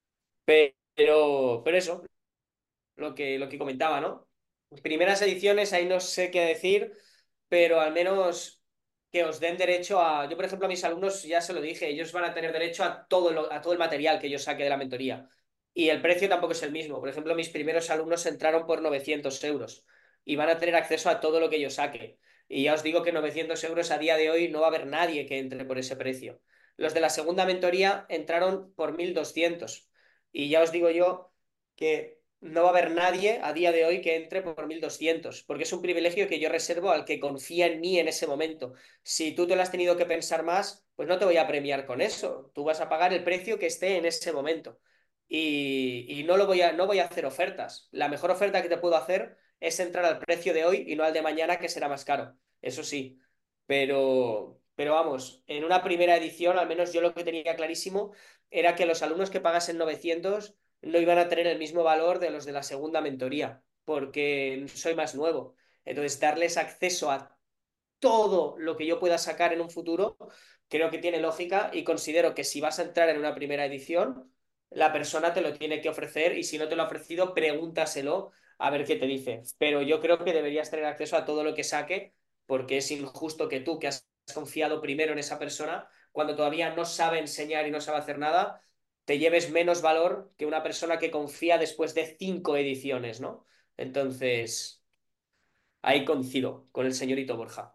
pero eso, lo que comentaba, ¿no? Primeras ediciones, ahí no sé qué decir, pero al menos que os den derecho a. Yo, por ejemplo, a mis alumnos ya se lo dije, ellos van a tener derecho a todo el material que yo saque de la mentoría. Y el precio tampoco es el mismo. Por ejemplo, mis primeros alumnos entraron por 900 euros y van a tener acceso a todo lo que yo saque. Y ya os digo que 900 euros a día de hoy no va a haber nadie que entre por ese precio. Los de la segunda mentoría entraron por 1.200. Y ya os digo yo que no va a haber nadie a día de hoy que entre por 1.200 porque es un privilegio que yo reservo al que confía en mí en ese momento. Si tú te lo has tenido que pensar más, pues no te voy a premiar con eso. Tú vas a pagar el precio que esté en ese momento. Y no voy a hacer ofertas. La mejor oferta que te puedo hacer es entrar al precio de hoy y no al de mañana, que será más caro. Eso sí. Pero vamos, en una primera edición, al menos yo lo que tenía clarísimo era que los alumnos que pagasen 900 no iban a tener el mismo valor de los de la segunda mentoría, porque soy más nuevo. Entonces, darles acceso a todo lo que yo pueda sacar en un futuro, creo que tiene lógica y considero que si vas a entrar en una primera edición, la persona te lo tiene que ofrecer y si no te lo ha ofrecido, pregúntaselo a ver qué te dice. Pero yo creo que deberías tener acceso a todo lo que saque porque es injusto que tú, que has confiado primero en esa persona, cuando todavía no sabe enseñar y no sabe hacer nada, te lleves menos valor que una persona que confía después de 5 ediciones, ¿no? Entonces, ahí coincido con el señorito Borja.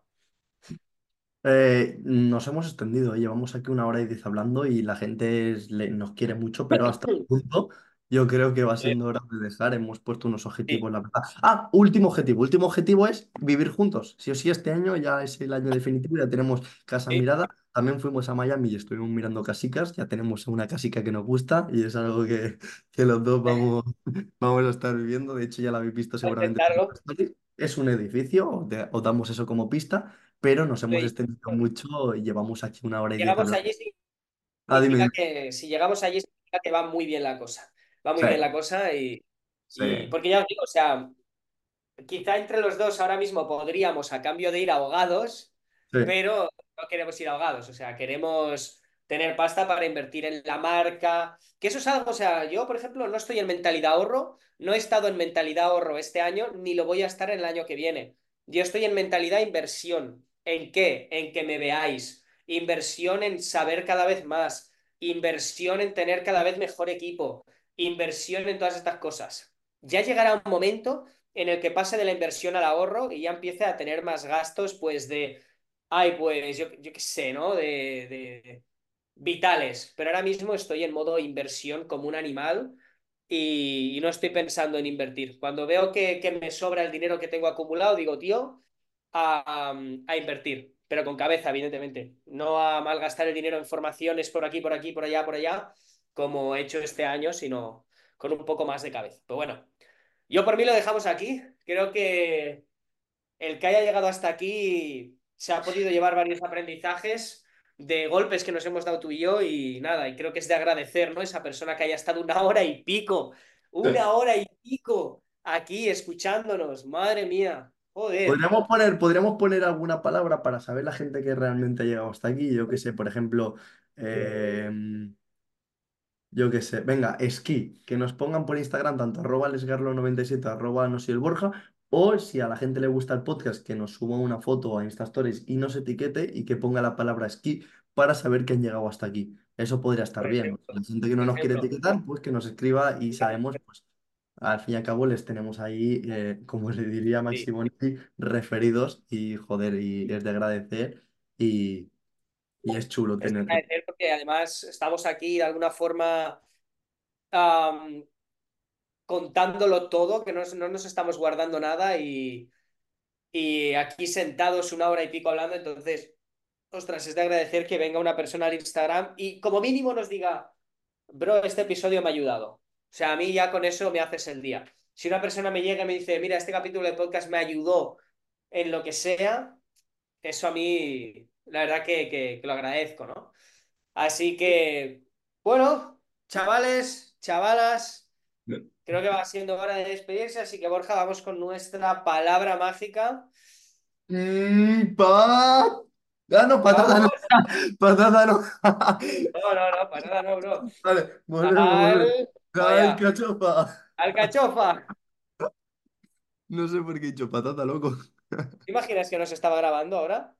Nos hemos extendido, llevamos aquí 1 hora y 10 hablando y la gente nos quiere mucho, pero hasta un punto yo creo que va siendo hora de dejar. Hemos puesto unos Sí. objetivos, la verdad. Ah, último objetivo. Último objetivo es vivir juntos. Sí o sí, este año ya es el año definitivo, ya tenemos casa Sí. mirada. También fuimos a Miami y estuvimos mirando casicas. Ya tenemos una casica que nos gusta y es algo que los dos vamos a estar viviendo. De hecho, ya la habéis visto A seguramente por intentarlo. las stories. Es un edificio, os damos eso como pista, pero nos hemos extendido mucho y llevamos aquí 1 hora y 10 Llegamos hablando. allí, Ah, dime, significa dime. que, si llegamos allí, significa que va muy bien la cosa. Va muy Sí, bien la cosa sí, y porque ya os digo, o sea, quizá entre los dos ahora mismo podríamos, a cambio de ir ahogados, sí. pero no queremos ir ahogados, o sea, queremos tener pasta para invertir en la marca, que eso es algo, o sea, yo, por ejemplo, no estoy en mentalidad ahorro, no he estado en mentalidad ahorro este año, ni lo voy a estar en el año que viene. Yo estoy en mentalidad inversión. ¿En qué? En que me veáis. Inversión en saber cada vez más. Inversión en tener cada vez mejor equipo. Inversión en todas estas cosas. Ya llegará un momento en el que pase de la inversión al ahorro y ya empiece a tener más gastos, pues de, ay, pues yo qué sé, ¿no? De vitales. Pero ahora mismo estoy en modo inversión como un animal y no estoy pensando en invertir. Cuando veo que me sobra el dinero que tengo acumulado, digo, tío, a invertir, pero con cabeza, evidentemente. No a malgastar el dinero en formaciones por aquí, por aquí, por allá, como he hecho este año, sino con un poco más de cabeza. Pero bueno. Yo por mí lo dejamos aquí. Creo que el que haya llegado hasta aquí se ha podido llevar varios aprendizajes de golpes que nos hemos dado tú y yo y nada, y creo que es de agradecer, ¿no? Esa persona que haya estado 1 hora y pico, Sí. 1 hora y pico aquí escuchándonos. Madre mía, joder. Podríamos poner alguna palabra para saber la gente que realmente ha llegado hasta aquí. Yo qué sé, por ejemplo, eh, yo qué sé, venga, esquí, que nos pongan por Instagram tanto @lesgarlo97, no soy el Borja, o si a la gente le gusta el podcast, que nos suba una foto a Insta Stories y nos etiquete y que ponga la palabra esquí para saber que han llegado hasta aquí. Eso podría estar bien, ¿no? Perfecto, La gente que no nos quiere perfecto. etiquetar, pues que nos escriba y sabemos, pues al fin y al cabo les tenemos ahí, como le diría Sí. Maximonetti, referidos y joder, y es de agradecer y es chulo Es de tener. agradecer porque además estamos aquí de alguna forma am, contándolo todo, que no nos estamos guardando nada y aquí sentados 1 hora y pico hablando, entonces, ostras, es de agradecer que venga una persona al Instagram y como mínimo nos diga, bro, este episodio me ha ayudado. O sea, a mí ya con eso me haces el día. Si una persona me llega y me dice, mira, este capítulo de podcast me ayudó en lo que sea, eso a mí, la verdad que lo agradezco, ¿no? Así que, bueno, chavales, chavalas, creo que va siendo hora de despedirse, así que Borja, vamos con nuestra palabra mágica. Pa... Ah, no, patata no. Vamos. Patata no. No, no, no, para nada, no, bro. Vale, volvemos. Al... Allá. Alcachofa. Alcachofa. No sé por qué he dicho patata, loco. ¿Te imaginas que nos estaba grabando ahora?